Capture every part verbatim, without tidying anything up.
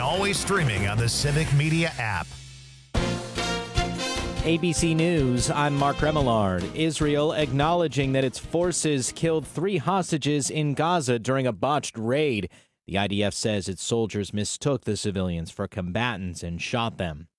always streaming on the Civic Media app. A B C News, I'm Mark Remillard. Israel acknowledging that its forces killed three hostages in Gaza during a botched raid. The I D F says its soldiers mistook the civilians for combatants and shot them.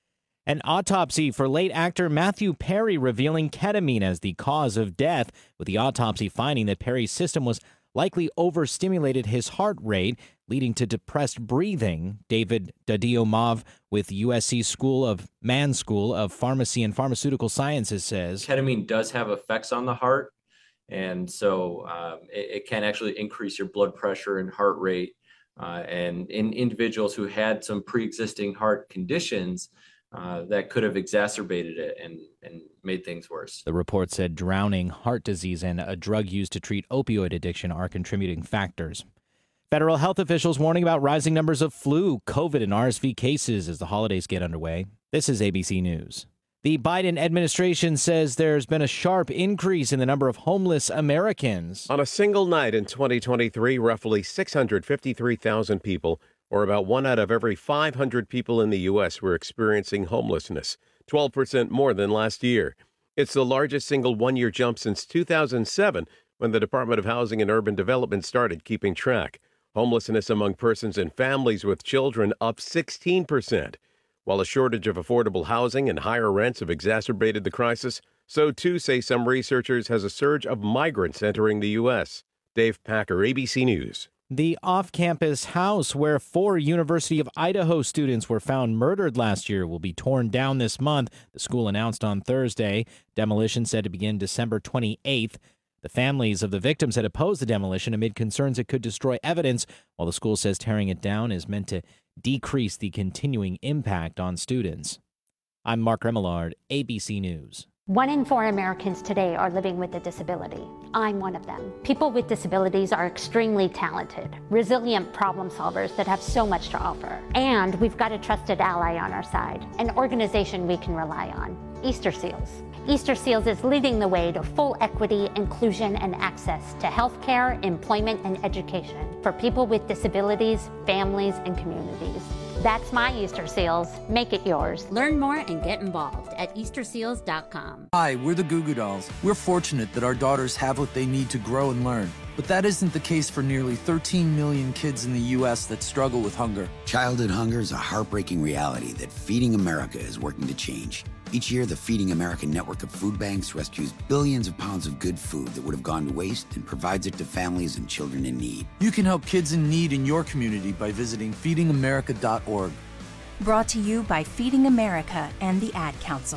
An autopsy for late actor Matthew Perry revealing ketamine as the cause of death, with the autopsy finding that Perry's system was likely overstimulated his heart rate, leading to depressed breathing. David Dadiomov with U S C School of Mann School of Pharmacy and Pharmaceutical Sciences says ketamine does have effects on the heart, and so um, it, it can actually increase your blood pressure and heart rate. Uh, and in individuals who had some pre-existing heart conditions, Uh, that could have exacerbated it and, and made things worse. The report said drowning, heart disease, and a drug used to treat opioid addiction are contributing factors. Federal health officials warning about rising numbers of flu, COVID, and R S V cases as the holidays get underway. This is A B C News. The Biden administration says there's been a sharp increase in the number of homeless Americans. On a single night in twenty twenty-three, roughly six hundred fifty-three thousand people, or about one out of every five hundred people in the U S, were experiencing homelessness, twelve percent more than last year. It's the largest single one-year jump since two thousand seven, when the Department of Housing and Urban Development started keeping track. Homelessness among persons and families with children up sixteen percent. While a shortage of affordable housing and higher rents have exacerbated the crisis, so too, say some researchers, has a surge of migrants entering the U S. Dave Packer, A B C News. The off-campus house where four University of Idaho students were found murdered last year will be torn down this month, the school announced on Thursday. Demolition said to begin December twenty-eighth. The families of the victims had opposed the demolition amid concerns it could destroy evidence, while the school says tearing it down is meant to decrease the continuing impact on students. I'm Mark Remillard, A B C News. One in four Americans today are living with a disability. I'm one of them. People with disabilities are extremely talented, resilient problem solvers that have so much to offer. And we've got a trusted ally on our side, an organization we can rely on, Easter Seals. Easter Seals is leading the way to full equity, inclusion, and access to healthcare, employment, and education for people with disabilities, families, and communities. That's my Easter Seals. Make it yours. Learn more and get involved at Easter Seals dot com. Hi, we're the Goo Goo Dolls. We're fortunate that our daughters have what they need to grow and learn. But that isn't the case for nearly thirteen million kids in the U S that struggle with hunger. Childhood hunger is a heartbreaking reality that Feeding America is working to change. Each year, the Feeding America network of food banks rescues billions of pounds of good food that would have gone to waste and provides it to families and children in need. You can help kids in need in your community by visiting feeding america dot org. Brought to you by Feeding America and the Ad Council.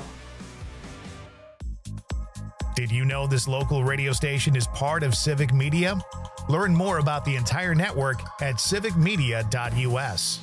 Did you know this local radio station is part of Civic Media? Learn more about the entire network at civic media dot u s.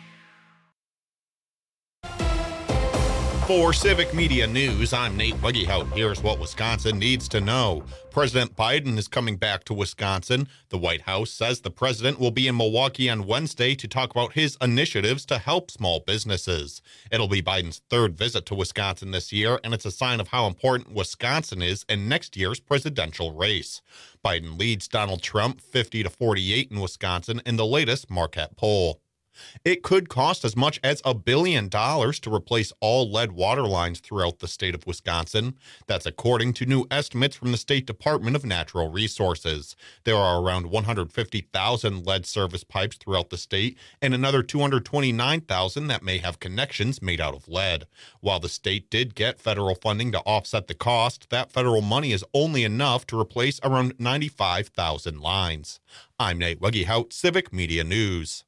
For Civic Media News, I'm Nate Weggehout. Here's what Wisconsin needs to know. President Biden is coming back to Wisconsin. The White House says the president will be in Milwaukee on Wednesday to talk about his initiatives to help small businesses. It'll be Biden's third visit to Wisconsin this year, and it's a sign of how important Wisconsin is in next year's presidential race. Biden leads Donald Trump fifty to forty-eight in Wisconsin in the latest Marquette poll. It could cost as much as a billion dollars to replace all lead water lines throughout the state of Wisconsin. That's according to new estimates from the State Department of Natural Resources. There are around one hundred fifty thousand lead service pipes throughout the state and another two hundred twenty-nine thousand that may have connections made out of lead. While the state did get federal funding to offset the cost, that federal money is only enough to replace around ninety-five thousand lines. I'm Nate Weggehout, Civic Media News.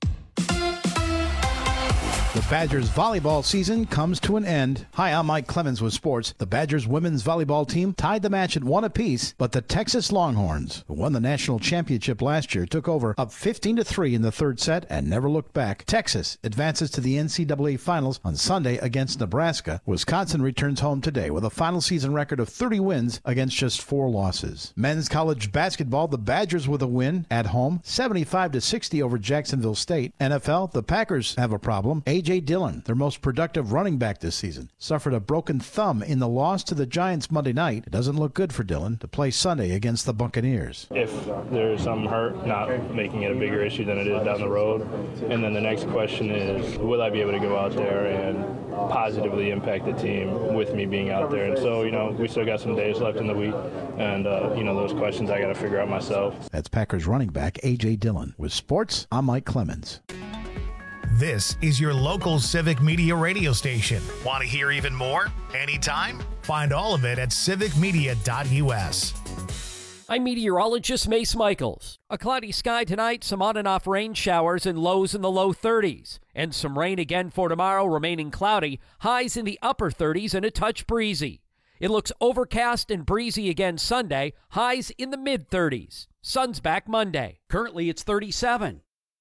The Badgers volleyball season comes to an end. Hi, I'm Mike Clemens with sports. The Badgers women's volleyball team tied the match at one apiece, but the Texas Longhorns, who won the national championship last year, took over up fifteen to three in the third set and never looked back. Texas advances to the N C double A finals on Sunday against Nebraska. Wisconsin returns home today with a final season record of thirty wins against just four losses. Men's college basketball, the Badgers with a win at home, seventy-five to sixty over Jacksonville State. N F L, the Packers have a problem. A J. Dillon, their most productive running back this season, suffered a broken thumb in the loss to the Giants Monday night. It doesn't look good for Dillon to play Sunday against the Buccaneers. If there's some hurt, not making it a bigger issue than it is down the road. And then the next question is, will I be able to go out there and positively impact the team with me being out there? And so, you know, we still got some days left in the week. And, uh, you know, those questions I got to figure out myself. That's Packers running back A J. Dillon. With sports, I'm Mike Clemens. This is your local Civic Media radio station. Want to hear even more? Anytime? Find all of it at civic media dot u s. I'm meteorologist Mace Michaels. A cloudy sky tonight, some on and off rain showers and lows in the low thirties. And some rain again for tomorrow, remaining cloudy, highs in the upper thirties and a touch breezy. It looks overcast and breezy again Sunday, highs in the mid thirties. Sun's back Monday. Currently it's thirty-seven.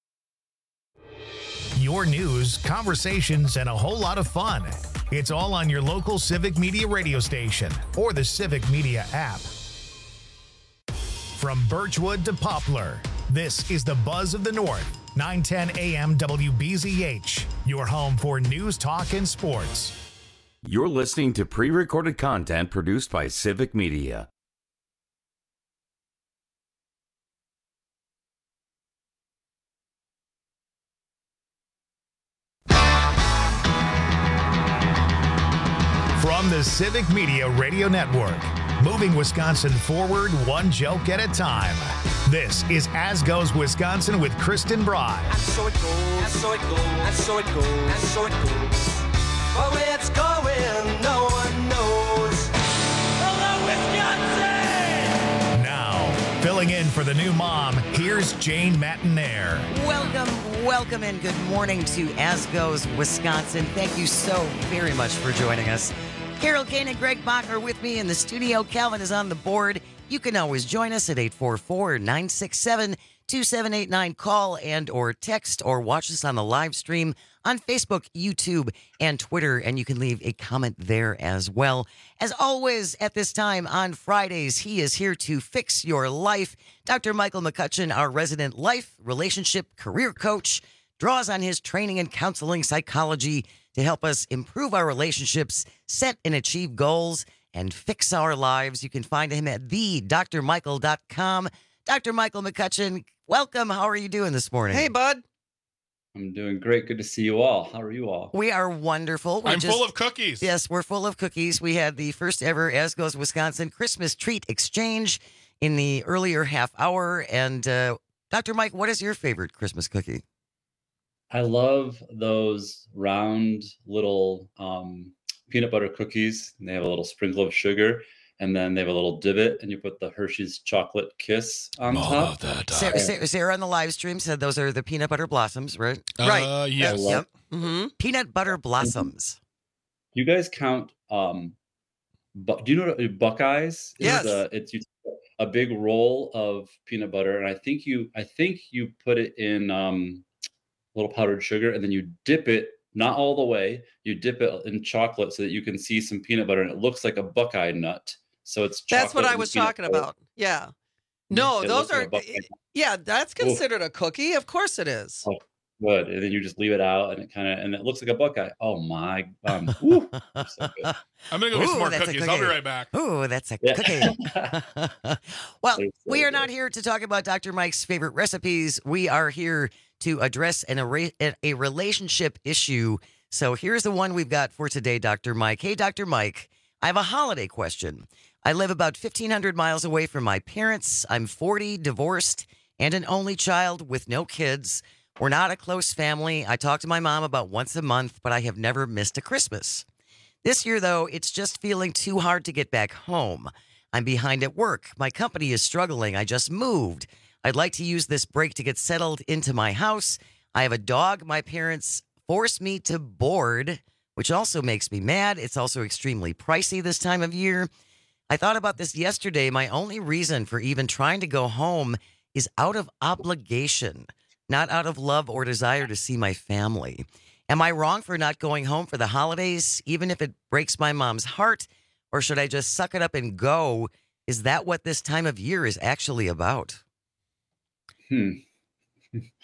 Your news, conversations, and a whole lot of fun. It's all on your local Civic Media radio station or the Civic Media app. From Birchwood to Poplar, this is the Buzz of the North, nine ten A M W B Z H, your home for news, talk, and sports. You're listening to pre-recorded content produced by Civic Media. From the Civic Media Radio Network, moving Wisconsin forward one joke at a time. This is As Goes Wisconsin with Kristen Bry. And so it goes, and so it goes, and so it goes, and so it goes. But where it's going, no one knows. Hello, Wisconsin! Now, filling in for the new mom, here's Jane Matinaire. Welcome, welcome, and good morning to As Goes Wisconsin. Thank you so very much for joining us. Carol Kane and Greg Bach are with me in the studio. Calvin is on the board. You can always join us at eight four four, nine six seven, two seven eight nine. Call and or text or watch us on the live stream on Facebook, YouTube, and Twitter, and you can leave a comment there as well. As always, at this time on Fridays, he is here to fix your life. Doctor Michael McCutcheon, our resident life, relationship, career coach, draws on his training in counseling psychology to help us improve our relationships, set and achieve goals, and fix our lives. You can find him at the dr michael dot com. Doctor Michael McCutcheon, welcome. How are you doing this morning? Hey, bud. I'm doing great. Good to see you all. How are you all? We are wonderful. We're I'm just, full of cookies. Yes, we're full of cookies. We had the first ever As Goes Wisconsin Christmas treat exchange in the earlier half hour. And uh, Doctor Mike, what is your favorite Christmas cookie? I love those round little um, peanut butter cookies. And they have a little sprinkle of sugar, and then they have a little divot, and you put the Hershey's chocolate kiss on oh, top. That, uh, Sarah, Sarah, Sarah on the live stream said those are the peanut butter blossoms, right? Uh, right. Yes. Yep. Mm-hmm. Peanut butter blossoms. You guys count? Um, bu- do you know what Buckeyes? Yes. Is, uh, it's you take a big roll of peanut butter, and I think you, I think you put it in. Um, little powdered sugar, and then you dip it, not all the way, you dip it in chocolate so that you can see some peanut butter, and it looks like a Buckeye nut. So it's chocolate. That's what I was talking butter. about. Yeah. No, It those looks like are, a Buckeye nut. yeah, that's considered a cookie. Of course it is. Oh, good. And then you just leave it out, and it kind of, and it looks like a Buckeye. Oh my, um, woo, so good. I'm going to go get some Ooh, more that's a cookies. I'll be cookie. right back. Ooh, that's a Yeah. cookie. Well, They're so we are good. not here to talk about Doctor Mike's favorite recipes. We are here to address an, a, a relationship issue. So here's the one we've got for today, Doctor Mike. Hey, Doctor Mike, I have a holiday question. I live about fifteen hundred miles away from my parents. I'm forty, divorced, and an only child with no kids. We're not a close family. I talk to my mom about once a month, but I have never missed a Christmas. This year, though, it's just feeling too hard to get back home. I'm behind at work. My company is struggling. I just moved. I'd like to use this break to get settled into my house. I have a dog my parents forced me to board, which also makes me mad. It's also extremely pricey this time of year. I thought about this yesterday. My only reason for even trying to go home is out of obligation, not out of love or desire to see my family. Am I wrong for not going home for the holidays, even if it breaks my mom's heart? Or should I just suck it up and go? Is that what this time of year is actually about? Hmm.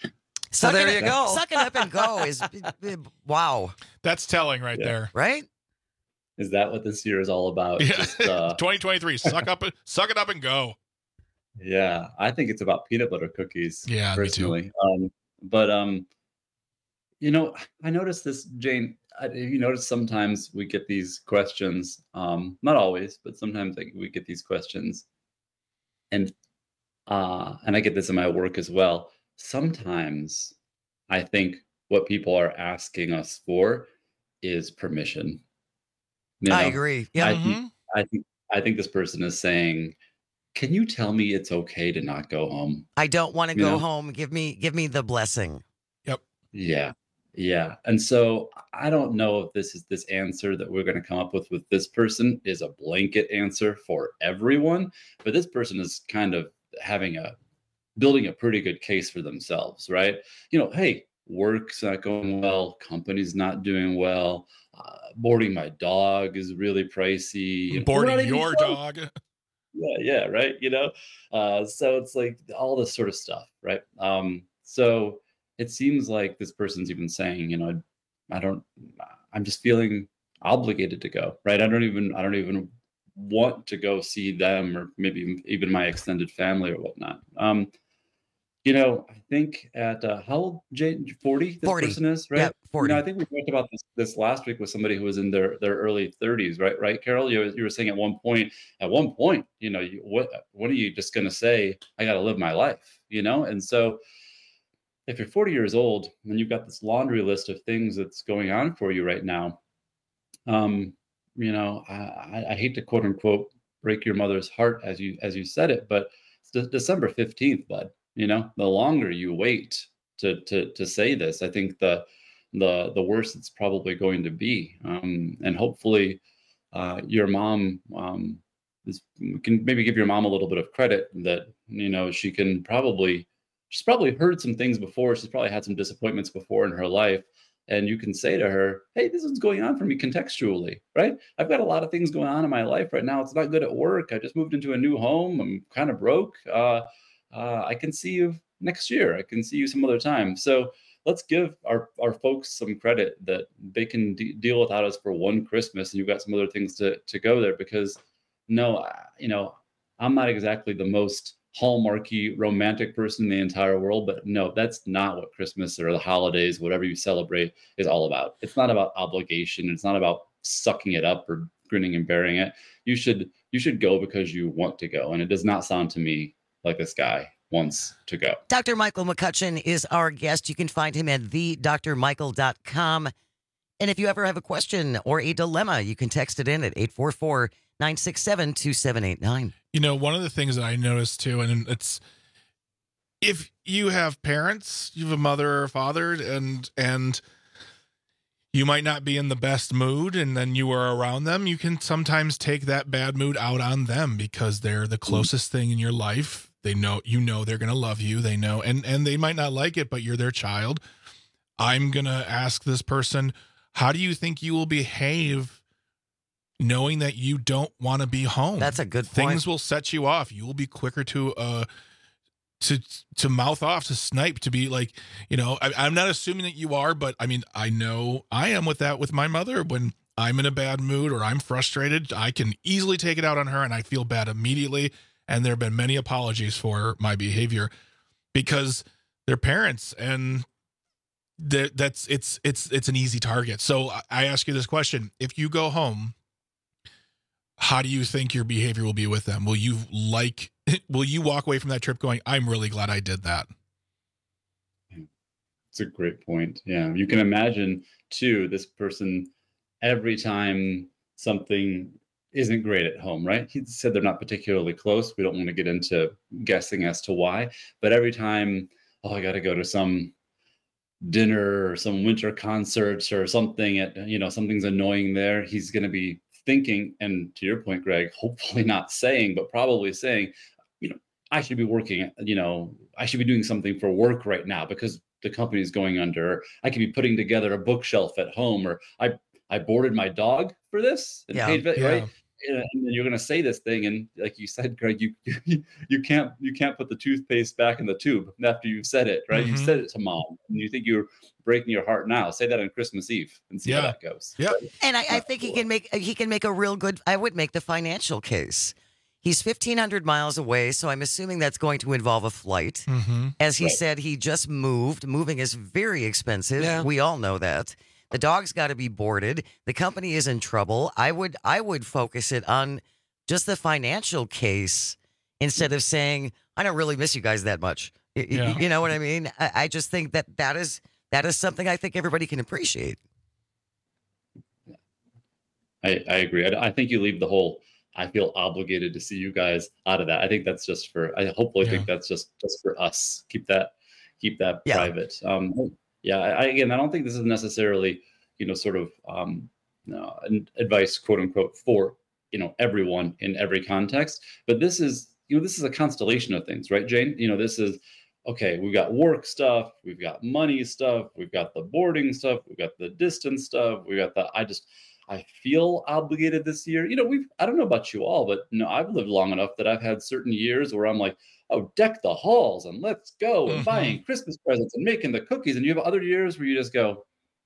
So Suck there it you up. go. Suck it up and go is wow. That's telling right Yeah. there. Right? Is that what this year is all about? Yeah. Just, uh, twenty twenty-three. Suck up, suck it up and go. yeah, I think it's about peanut butter cookies. Yeah, me too. personally. Um, but um, you know, I noticed this, Jane. I, you notice sometimes we get these questions. Um, not always, but sometimes like, we get these questions, and uh, and I get this in my work as well. Sometimes I think what people are asking us for is permission. You I know, agree. Yeah. I think I think I think this person is saying, "Can you tell me it's okay to not go home?" I don't want to You go know? home. Give me give me the blessing. Yeah. Yeah. And so I don't know if this is this answer that we're going to come up with with this person is a blanket answer for everyone, but this person is kind of having a building a pretty good case for themselves, right? You know, hey, work's not going well, company's not doing well, uh, boarding my dog is really pricey. you know, we're not Boarding even your close. dog. Yeah, yeah, right. You know, uh, so it's like all this sort of stuff, right? Um, so it seems like this person's even saying, you know, I don't, I'm just feeling obligated to go, right? I don't even, I don't even want to go see them or maybe even my extended family or whatnot. Um, you know, I think at uh, how old, Jane? forty. This forty. person is, right? Yeah, forty. You know, I think we talked about this this last week with somebody who was in their their early thirties, right? Right, Carol? You, you were saying at one point, at one point, you know, you, what what are you just going to say? I got to live my life, you know? And so, if you're forty years old and you've got this laundry list of things that's going on for you right now, um, you know, I, I, I hate to quote unquote break your mother's heart as you as you said it, but it's de- December fifteenth, bud. You know, the longer you wait to to to say this, I think the the the worse it's probably going to be. Um, and hopefully, uh, your mom um, is, can maybe give your mom a little bit of credit that you know she can probably she's probably heard some things before. She's probably had some disappointments before in her life. And you can say to her, hey, this is going on for me contextually, right? I've got a lot of things going on in my life right now. It's not good at work. I just moved into a new home. I'm kind of broke. Uh, uh, I can see you next year. I can see you some other time. So let's give our, our folks some credit that they can de- deal without us for one Christmas. And you've got some other things to, to go there because no, I, you know, I'm not exactly the most hallmarky romantic person in the entire world, but no, that's not what Christmas or the holidays, whatever you celebrate, is all about. It's not about obligation. It's not about sucking it up or grinning and bearing it. You should you should go because you want to go, and it does not sound to me like this guy wants to go. Doctor Michael McCutcheon is our guest. You can find him at the dr michael dot com. And if you ever have a question or a dilemma, you can text it in at eight four four, nine six seven, two seven eight nine. You know, one of the things that I noticed too, and it's if you have parents, you have a mother or a father, and and you might not be in the best mood, and then you are around them, you can sometimes take that bad mood out on them because they're the closest mm-hmm. thing in your life. They know, you know, they're going to love you. They know, and and they might not like it, but you're their child. I'm going to ask this person, how do you think you will behave knowing that you don't want to be home? That's a good point. Things will set you off. You will be quicker to uh to to mouth off, to snipe, to be like, you know, I, I'm not assuming that you are, but I mean, I know I am with that with my mother. When I'm in a bad mood or I'm frustrated, I can easily take it out on her and I feel bad immediately. And there have been many apologies for my behavior because they're parents and that's it's it's it's an easy target. So I ask you this question: if you go home, how do you think your behavior will be with them? Will you like, will you walk away from that trip going, I'm really glad I did that? It's a great point. Yeah. You can imagine too, this person, every time something isn't great at home, right? He said they're not particularly close. We don't want to get into guessing as to why, but every time, oh, I got to go to some dinner or some winter concerts or something at, you know, something's annoying there. He's going to be thinking, and to your point, Greg, hopefully not saying, but probably saying, you know, I should be working, you know, I should be doing something for work right now because the company is going under. I could be putting together a bookshelf at home, or I, I boarded my dog for this and yeah, paid, yeah. right? and then you're going to say this thing, and like you said, Greg, you you can't you can't put the toothpaste back in the tube after you've said it, right? Mm-hmm. You said it to mom, and you think you're breaking your heart now. Say that on Christmas Eve and see yeah. how that goes. Yeah, right? And I, I think he can make he can make a real good. I would make the financial case. He's fifteen hundred miles away, so I'm assuming that's going to involve a flight. Mm-hmm. As he right. said, he just moved. Moving is very expensive. Yeah. We all know that. The dog's got to be boarded. The company is in trouble. I would I would focus it on just the financial case instead of saying, I don't really miss you guys that much. Yeah. You know what I mean? I, I just think that that is that is something I think everybody can appreciate. I, I agree. I, I think you leave the whole, I feel obligated to see you guys out of that. I think that's just for, I hopefully yeah. think that's just, just for us. Keep that, keep that yeah. private. Um, Yeah, I, again, I don't think this is necessarily, you know, sort of um, uh, advice, quote unquote, for, you know, everyone in every context. But this is, you know, this is a constellation of things, right, Jane? You know, this is, okay, we've got work stuff, we've got money stuff, we've got the boarding stuff, we've got the distance stuff, we've got the, I just, I feel obligated this year. You know, we've, I don't know about you all, but, you know, I've lived long enough that I've had certain years where I'm like, oh, deck the halls and let's go and mm-hmm. buying Christmas presents and making the cookies. And you have other years where you just go,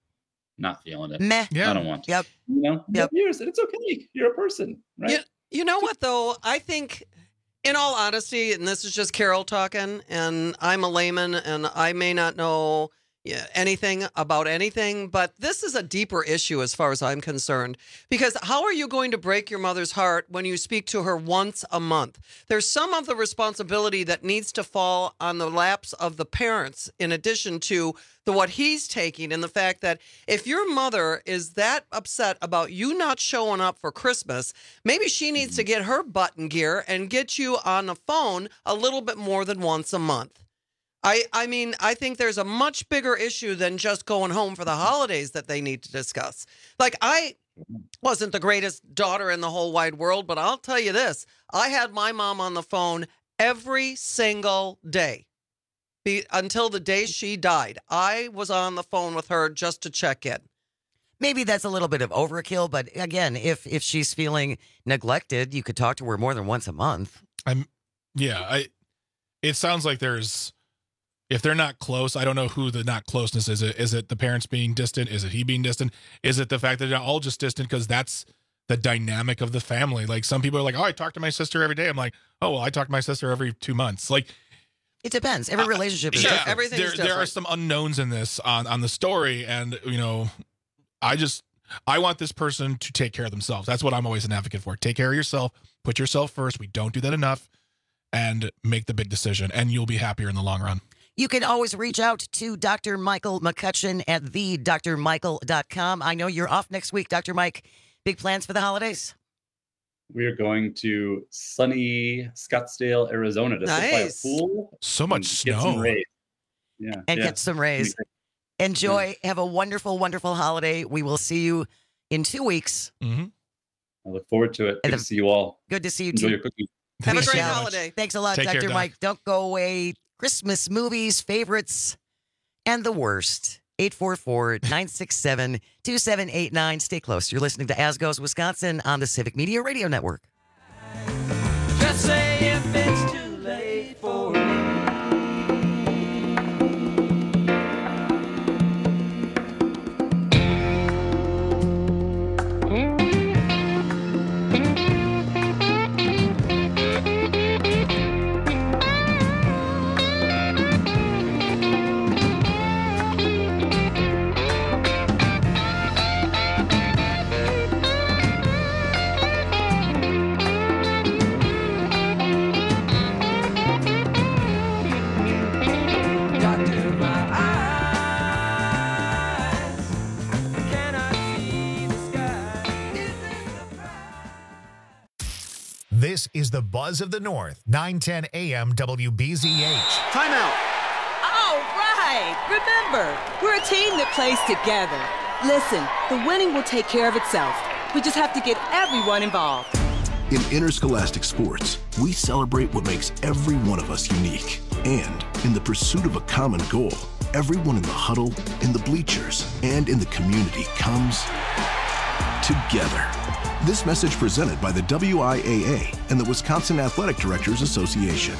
not feeling it. Meh. Yeah. I don't want to. Yep. You know, yep. years, and it's okay. You're a person, right? You, you know what, though? I think, in all honesty, and this is just Carol talking, and I'm a layman, and I may not know yeah, anything about anything, but this is a deeper issue as far as I'm concerned. Because how are you going to break your mother's heart when you speak to her once a month? There's some of the responsibility that needs to fall on the laps of the parents, in addition to the what he's taking, and the fact that if your mother is that upset about you not showing up for Christmas, maybe she needs to get her butt in gear and get you on the phone a little bit more than once a month. I, I mean, I think there's a much bigger issue than just going home for the holidays that they need to discuss. Like, I wasn't the greatest daughter in the whole wide world, but I'll tell you this. I had my mom on the phone every single day Be, until the day she died. I was on the phone with her just to check in. Maybe that's a little bit of overkill, but again, if if she's feeling neglected, you could talk to her more than once a month. I'm, yeah, I. It sounds like there's, if they're not close, I don't know who the not closeness is. Is it the parents being distant? Is it he being distant? Is it the fact that they're all just distant because that's the dynamic of the family? Like, some people are like, oh, I talk to my sister every day. I'm like, oh, well, I talk to my sister every two months. Like, it depends. Every relationship is yeah, different. Everything there, is different. There are some unknowns in this on, on the story. And, you know, I just, I want this person to take care of themselves. That's what I'm always an advocate for. Take care of yourself. Put yourself first. We don't do that enough. And make the big decision. And you'll be happier in the long run. You can always reach out to Doctor Michael McCutcheon at the d r michael dot com. I know you're off next week, Doctor Mike. Big plans for the holidays? We are going to sunny Scottsdale, Arizona to sit by a pool. So much get snow. Some rays. Yeah, and yeah. get some rays. Enjoy. Yeah. Have a wonderful, wonderful holiday. We will see you in two weeks. Mm-hmm. I look forward to it. Good the, to see you all. Good to see you Enjoy too. your cookies. Have a great holiday. Thanks a lot, Take Doctor care, Doc. Mike. Don't go away. Christmas movies, favorites, and the worst. eight four four, nine six seven, two seven eight nine. Stay close. You're listening to As Goes Wisconsin on the Civic Media Radio Network. Just say if it's too late for me. This is the Buzz of the North, nine ten A M W B Z H. Timeout. All right. Remember, we're a team that plays together. Listen, the winning will take care of itself. We just have to get everyone involved. In interscholastic sports, we celebrate what makes every one of us unique. And in the pursuit of a common goal, everyone in the huddle, in the bleachers, and in the community comes together. This message presented by the W I A A and the Wisconsin Athletic Directors Association.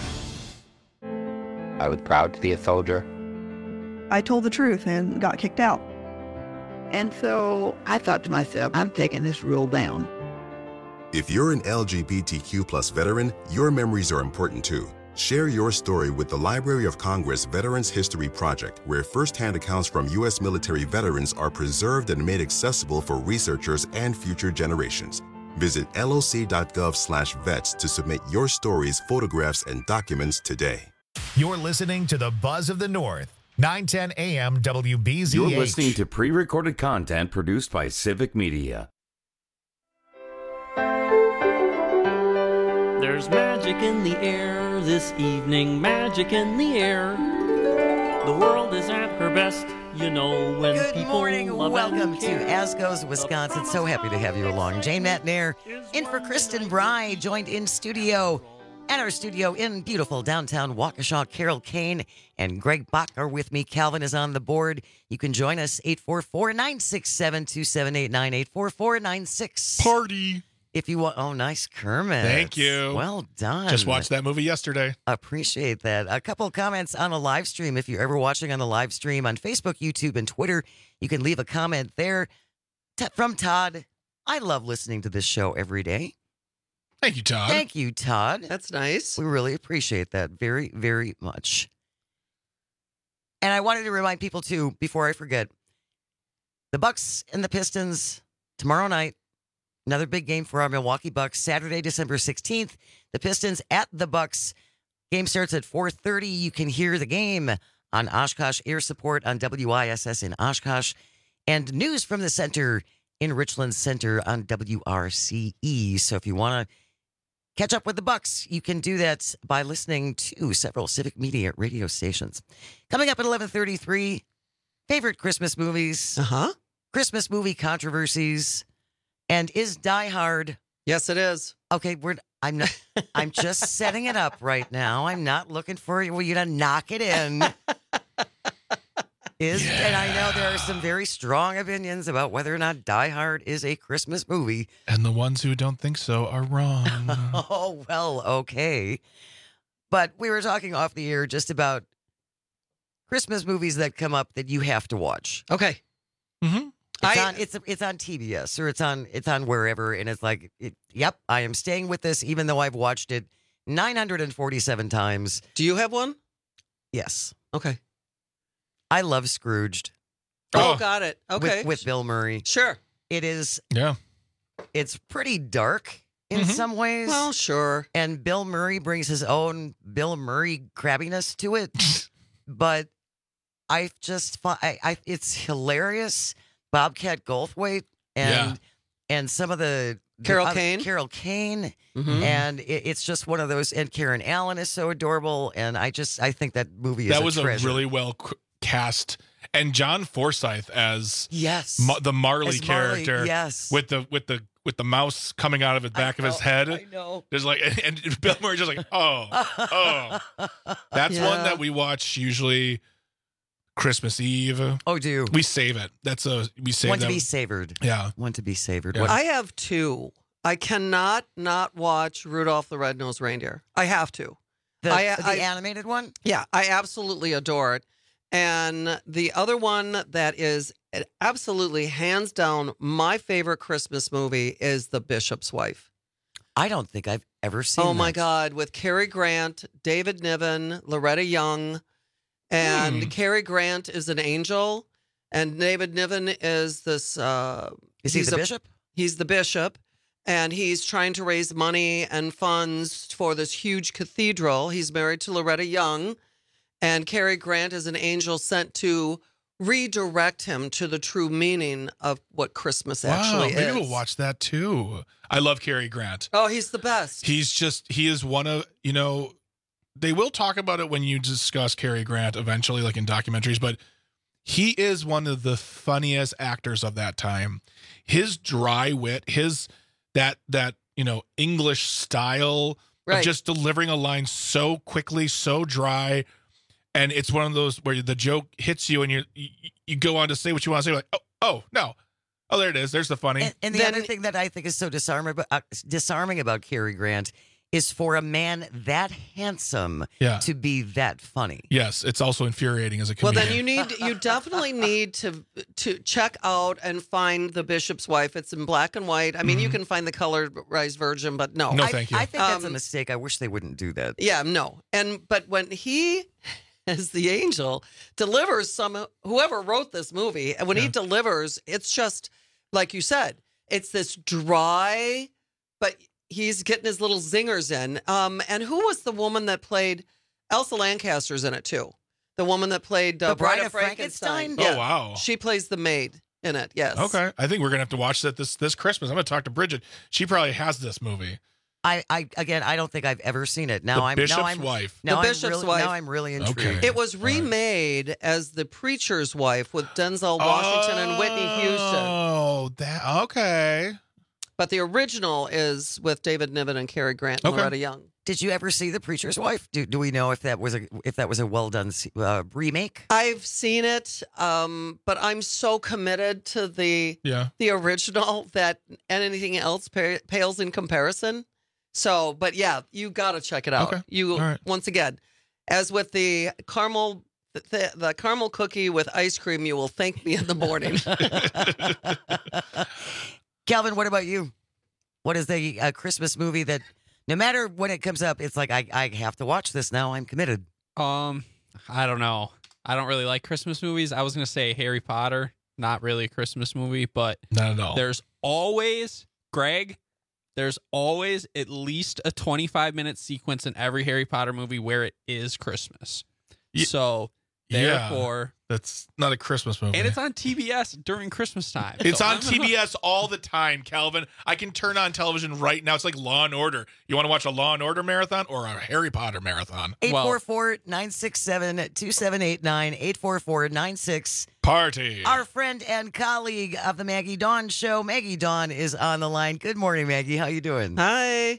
I was proud to be a soldier. I told the truth and got kicked out. And so I thought to myself, I'm taking this rule down. If you're an L G B T Q plus veteran, your memories are important too. Share your story with the Library of Congress Veterans History Project, where firsthand accounts from U S military veterans are preserved and made accessible for researchers and future generations. Visit loc.gov slash vets to submit your stories, photographs, and documents today. You're listening to the Buzz of the North, nine ten A M W B Z H. You're listening to pre-recorded content produced by Civic Media. There's magic in the air this evening, magic in the air. The world is at her best, you know, when Good people morning. love Welcome and to care. As Goes Wisconsin. So happy to have you along. Jane Matnair in for Kristen Bry, joined in studio. At our studio in beautiful downtown Waukesha, Carol Kane and Greg Bach are with me. Calvin is on the board. You can join us, eight four four, nine six seven, two seven eight nine, eight four four, nine six. Party. If you want, oh, nice, Kermit. Thank you. Well done. Just watched that movie yesterday. Appreciate that. A couple comments on a live stream. If you're ever watching on the live stream on Facebook, YouTube, and Twitter, you can leave a comment there. T- from Todd, I love listening to this show every day. Thank you, Todd. Thank you, Todd. That's nice. We really appreciate that very, very much. And I wanted to remind people, too, before I forget, the Bucks and the Pistons tomorrow night. Another big game for our Milwaukee Bucks. Saturday, December sixteenth. The Pistons at the Bucks. Game starts at four thirty. You can hear the game on Oshkosh Air Support on W I S S in Oshkosh. And news from the center in Richland Center on W R C E. So if you want to catch up with the Bucks, you can do that by listening to several Civic Media radio stations. Coming up at eleven thirty-three, favorite Christmas movies. Uh-huh. Christmas movie controversies. And is Die Hard? Yes, it is. Okay, we're. I'm not. I'm just setting it up right now. I'm not looking for you to knock it in. Is yeah. And I know there are some very strong opinions about whether or not Die Hard is a Christmas movie. And the ones who don't think so are wrong. Oh well, okay. But we were talking off the air just about Christmas movies that come up that you have to watch. Okay. Mm-hmm. It's I, on it's it's on T B S or it's on it's on wherever, and it's like, it, yep, I am staying with this, even though I've watched it nine hundred forty-seven times. Do you have one? Yes. Okay. I love Scrooged. Oh, oh got it. Okay. With, with Bill Murray. Sure. It is. Yeah. It's pretty dark in mm-hmm. some ways. Well, sure. And Bill Murray brings his own Bill Murray crabbiness to it, but I just I, I it's hilarious. Bobcat Goldthwait and yeah. and some of the Carol the, Kane, uh, Carol Kane, mm-hmm. and it, it's just one of those. And Karen Allen is so adorable, and I just I think that movie is that a was treasure. a really well cast, and John Forsythe as yes Ma- the Marley as character, Marley, yes, with the with the with the mouse coming out of the back know, of his head. I know. There's like and, and Bill Murray just like oh oh. That's yeah. one that we watch usually. Christmas Eve. Oh, do we save it? That's a we save one that. to be savored. Yeah, one to be savored. Yeah. What- I have two. I cannot not watch Rudolph the Red-Nosed Reindeer. I have to. The, I, the I, animated one? Yeah, I absolutely adore it. And the other one that is absolutely hands down my favorite Christmas movie is The Bishop's Wife. I don't think I've ever seen. Oh my that. God, with Cary Grant, David Niven, Loretta Young. And hmm. Cary Grant is an angel, and David Niven is this. Uh, is he the a, bishop? He's the bishop, and he's trying to raise money and funds for this huge cathedral. He's married to Loretta Young, and Cary Grant is an angel sent to redirect him to the true meaning of what Christmas wow, actually maybe is. Maybe we'll watch that too. I love Cary Grant. Oh, he's the best. He's just he is one of you know. They will talk about it when you discuss Cary Grant eventually, like in documentaries, but he is one of the funniest actors of that time. His dry wit, his that that you know English style right. of just delivering a line so quickly, so dry, and it's one of those where the joke hits you and you you, you go on to say what you want to say, like oh oh no, Oh, there it is. There's the funny. And, and the Then- other thing that I think is so disarming, about- uh, disarming about Cary Grant is for a man that handsome Yeah. to be that funny. Yes, it's also infuriating as a Well, comedian. then you need you definitely need to to check out and find The Bishop's Wife. It's in black and white. I mean, you can find the colorized version, but no. No, I, thank you. I think that's a Um, mistake. I wish they wouldn't do that. Yeah, no. And but when he as the angel delivers some whoever wrote this movie, and when he delivers, it's just like you said, it's this dry, but he's getting his little zingers in. Um, and who was the woman that played Elsa Lancaster's in it too? The woman that played uh, The Bride of Frankenstein. Frankenstein? Oh, wow. She plays the maid in it. Yes. Okay. I think we're going to have to watch that this this Christmas. I'm going to talk to Bridget. She probably has this movie. I, I again, I don't think I've ever seen it. Now The I'm Bishop's now I'm, Wife. Now The I'm Bishop's really, Wife. Now I'm really intrigued. Okay. It was remade as The Preacher's Wife with Denzel Washington and Whitney Houston. Oh, that okay. But the original is with David Niven and Cary Grant and Okay. Loretta Young. Did you ever see The Preacher's Wife? Do, do we know if that was a if that was a well done uh, remake? I've seen it, um, but I'm so committed to the Yeah. the original that anything else pa- pales in comparison. So, but yeah, you got to check it out. Okay. You All right. once again, as with the caramel, the, the caramel cookie with ice cream, you will thank me in the morning. Calvin, what about you? What is the uh, Christmas movie that no matter when it comes up, it's like I, I have to watch this now. I'm committed. Um, I don't know. I don't really like Christmas movies. I was gonna say Harry Potter, not really a Christmas movie, but Not at all. there's always Greg. There's always at least a twenty-five minute sequence in every Harry Potter movie where it is Christmas. Ye- So Yeah. therefore, That's not a Christmas movie. and it's on T B S during Christmas time. It's So on I'm- T B S all the time, Calvin. I can turn on television right now. It's like Law and Order. You want to watch a Law and Order marathon or a Harry Potter marathon? eight four four, nine six seven, two seven eight nine, eight four four, nine six. Party. Our friend and colleague of the Maggie Dawn Show, Maggie Dawn, is on the line. Good morning, Maggie. How you doing? Hi.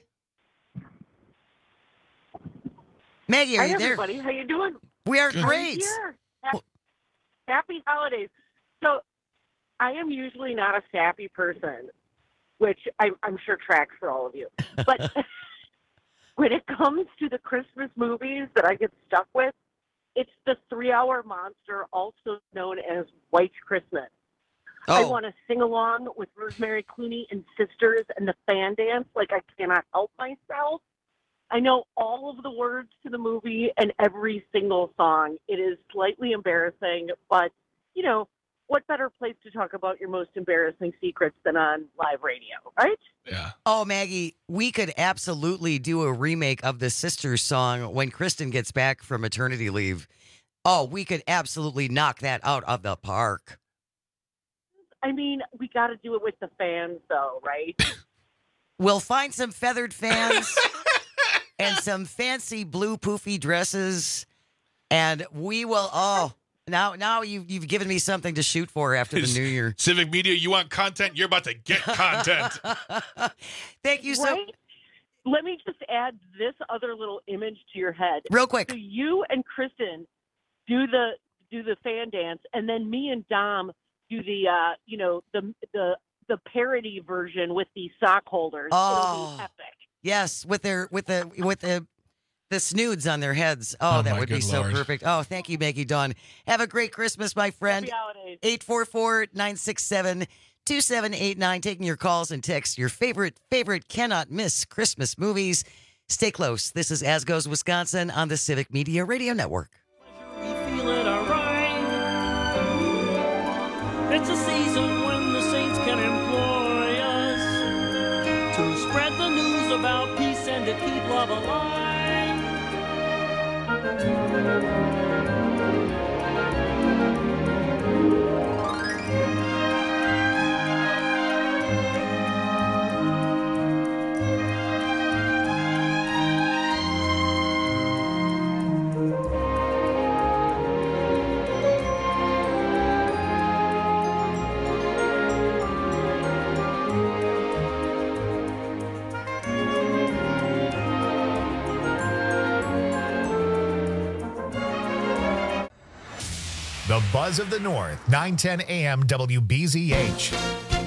Maggie, are Hi, you there? everybody. How you doing? We are I'm great. here. Ha- Happy holidays. So, I am usually not a sappy person, which I'm, I'm sure tracks for all of you. But when it comes to the Christmas movies that I get stuck with, it's the three-hour monster, also known as White Christmas. I Oh. want to sing along with Rosemary Clooney and Sisters and the fan dance like I cannot help myself. I know all of the words to the movie and every single song. It is slightly embarrassing, but, you know, what better place to talk about your most embarrassing secrets than on live radio, right? Yeah. Oh, Maggie, we could absolutely do a remake of the Sisters song when Kristen gets back from maternity leave. Oh, we could absolutely knock that out of the park. I mean, we got to do it with the fans, though, right? We'll find some feathered fans and some fancy blue poofy dresses, and we will. Oh, now, now you've you've given me something to shoot for after the new year. Civic Media, you want content? You're about to get content. Thank you so. Right? Let me just add this other little image to your head, Real quick. So you and Kristen do the do the fan dance, and then me and Dom do the uh, you know the the the parody version with the sock holders. It'll Oh. be epic. Yes, with their with the with the the snoods on their heads. Oh, Oh, that my would be good so Lord. perfect. Oh, thank you, Maggie Dawn. Have a great Christmas, my friend. Happy holidays. eight four four, nine six seven, two seven eight nine. Taking your calls and texts. Your favorite, favorite, cannot miss Christmas movies. Stay close. This is As Goes Wisconsin on the Civic Media Radio Network. Feel it alright. It's a season when the saints can employ us to spread the news about peace and to keep love alive. The Buzz of the North, nine ten A M W B Z H.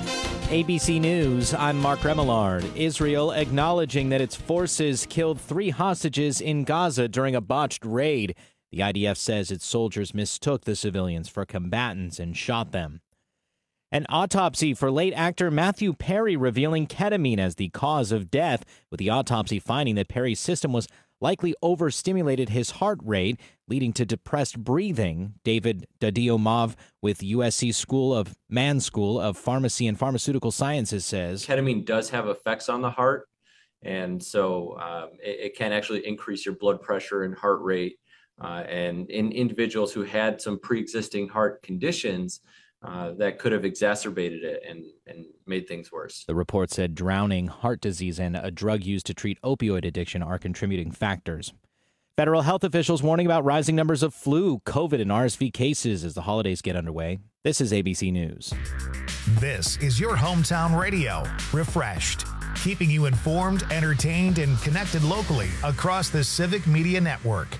A B C News, I'm Mark Remillard. Israel acknowledging that its forces killed three hostages in Gaza during a botched raid. The I D F says its soldiers mistook the civilians for combatants and shot them. An autopsy for late actor Matthew Perry revealing ketamine as the cause of death, with the autopsy finding that Perry's system was likely overstimulated his heart rate, leading to depressed breathing. David Dadiomov with U S C School of Mann School of Pharmacy and Pharmaceutical Sciences says ketamine does have effects on the heart, and so um, it, it can actually increase your blood pressure and heart rate. Uh, and in individuals who had some pre-existing heart conditions, uh, that could have exacerbated it and, and made things worse. The report said drowning, heart disease, and a drug used to treat opioid addiction are contributing factors. Federal health officials warning about rising numbers of flu, COVID, and R S V cases as the holidays get underway. This is A B C News. This is your hometown radio, refreshed, keeping you informed, entertained, and connected locally across the Civic Media Network.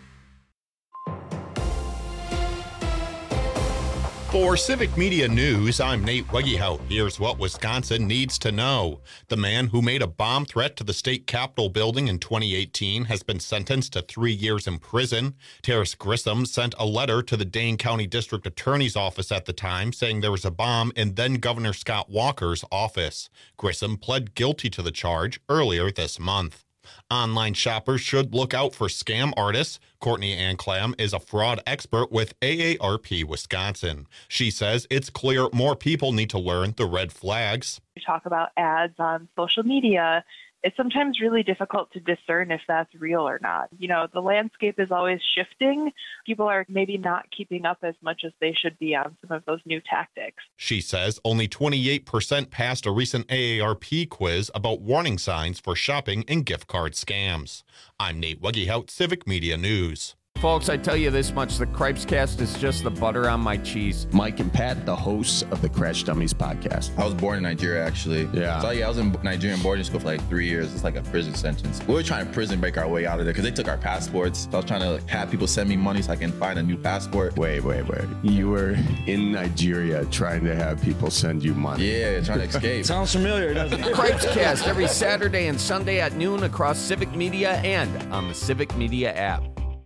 For Civic Media News, I'm Nate Wegehout. Here's what Wisconsin needs to know. The man who made a bomb threat to the state capitol building in twenty eighteen has been sentenced to three years in prison. Terrace Grissom sent a letter to the Dane County District Attorney's Office at the time saying there was a bomb in then Governor Scott Walker's office. Grissom pled guilty to the charge earlier this month. Online shoppers should look out for scam artists. Courtney Ann Clam is a fraud expert with A A R P Wisconsin. She says it's clear more people need to learn the red flags. We talk about ads on social media. It's sometimes really difficult to discern if that's real or not. You know, the landscape is always shifting. People are maybe not keeping up as much as they should be on some of those new tactics. She says only twenty-eight percent passed a recent A A R P quiz about warning signs for shopping and gift card scams. I'm Nate Wegehout, Civic Media News. Folks, I tell you this much, the Cripes Cast is just the butter on my cheese. Mike and Pat, the hosts of the Crash Dummies podcast. I was born in Nigeria, actually. Yeah. So, yeah, I was in Nigerian boarding school for like three years. It's like a prison sentence. We were trying to prison break our way out of there because they took our passports. So I was trying to have people send me money so I can find a new passport. Wait, wait, wait. You were in Nigeria trying to have people send you money. Yeah, trying to escape. Sounds familiar, doesn't it? Cripes Cast every Saturday and Sunday at noon across Civic Media and on the Civic Media app.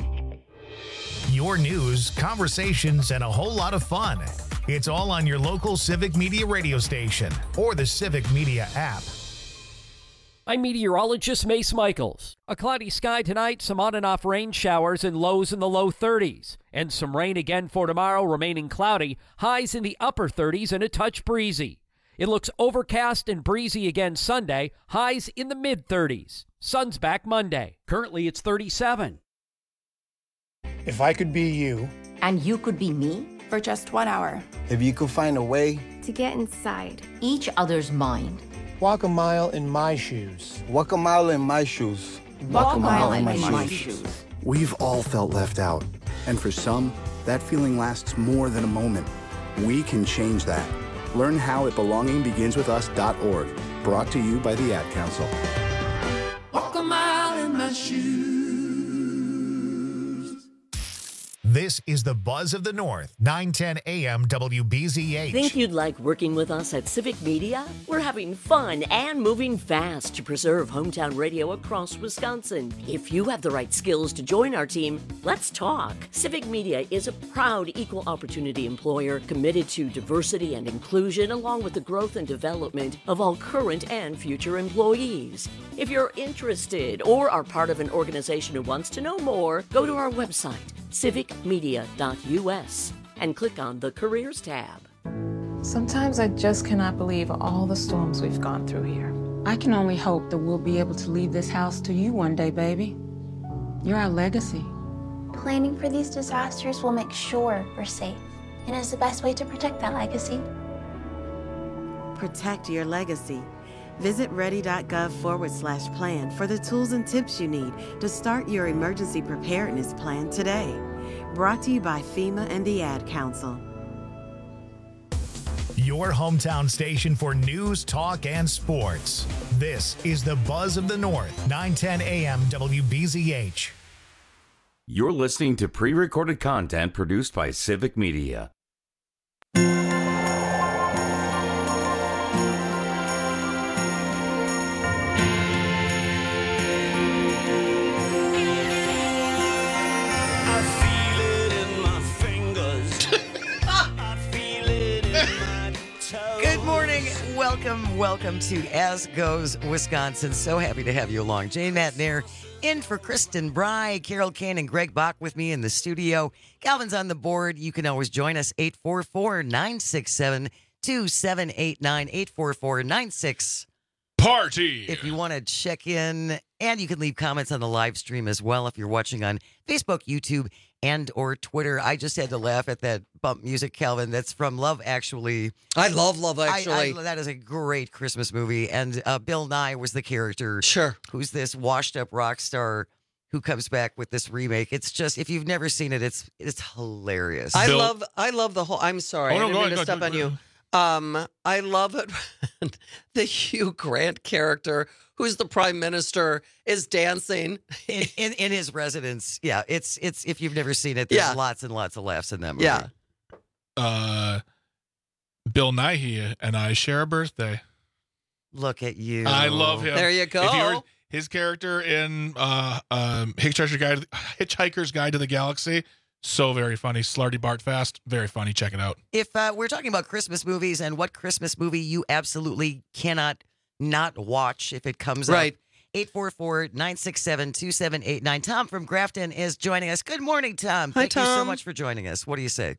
Your news, conversations, and a whole lot of fun. It's all on your local Civic Media radio station or the Civic Media app. I'm meteorologist Mace Michaels. A cloudy sky tonight, some on and off rain showers and lows in the low thirties. And some rain again for tomorrow, remaining cloudy, highs in the upper thirties and a touch breezy. It looks overcast and breezy again Sunday, highs in the mid thirties. Sun's back Monday. Currently it's thirty-seven. If I could be you. And you could be me? For just one hour. If you could find a way. To get inside each other's mind. Walk a mile in my shoes. Walk a mile in my shoes. Walk, Walk a mile, mile in, in my, my shoes. shoes. We've all felt left out. And for some, that feeling lasts more than a moment. We can change that. Learn how at belonging begins with us dot org. Brought to you by the Ad Council. Walk a mile in my shoes. This is the Buzz of the North, nine ten A M W B Z H. Think you'd like working with us at Civic Media? We're having fun and moving fast to preserve hometown radio across Wisconsin. If you have the right skills to join our team, let's talk. Civic Media is a proud equal opportunity employer committed to diversity and inclusion along with the growth and development of all current and future employees. If you're interested or are part of an organization who wants to know more, go to our website, civic media dot U S, and click on the Careers tab. Sometimes I just cannot believe all the storms we've gone through here. I can only hope that we'll be able to leave this house to you one day, baby. You're our legacy. Planning for these disasters will make sure we're safe, and is the best way to protect that legacy. Protect your legacy. Visit ready.gov forward slash plan for the tools and tips you need to start your emergency preparedness plan today. Brought to you by FEMA and the Ad Council. Your hometown station for news, talk, and sports. This is the Buzz of the North, nine ten A M W B Z H. You're listening to pre-recorded content produced by Civic Media. welcome, welcome to As Goes Wisconsin. So happy to have you along. Jane Matnair in for Kristen Bry, Carol Kane, and Greg Bach with me in the studio. Calvin's on the board. You can always join us, eight four four, nine six seven, two seven eight nine, eight four four, nine six Party. If you want to check in, and you can leave comments on the live stream as well if you're watching on Facebook, YouTube, and or Twitter. I just had to laugh at that bump music, Calvin. That's from Love Actually. I love Love Actually. I, I, that is a great Christmas movie. And uh, Bill Nye was the character. Sure. Who's this washed-up rock star who comes back with this remake. It's just, if you've never seen it, it's it's hilarious. I Bill, love I love the whole. I'm sorry. Oh, no, I didn't go mean ahead, to go step ahead, on go you. Um, I love it. The Hugh Grant character, who's the prime minister, is dancing in, in, in his residence. Yeah, it's it's if you've never seen it, there's Yeah. lots and lots of laughs in that movie. Yeah. Uh, Bill Nighy and I share a birthday. Look at you. I love him. There you go. If you were, his character in uh, um, Hitchhiker's Guide, Hitchhiker's Guide to the Galaxy, so very funny. Slarty Bart Fast, very funny. Check it out. If uh, we're talking about Christmas movies and what Christmas movie you absolutely cannot not watch if it comes Right. up, eight four four, nine six seven, two seven eight nine. Tom from Grafton is joining us. Good morning, Tom. Hi, Thank you so Tom. much for joining us. What do you say?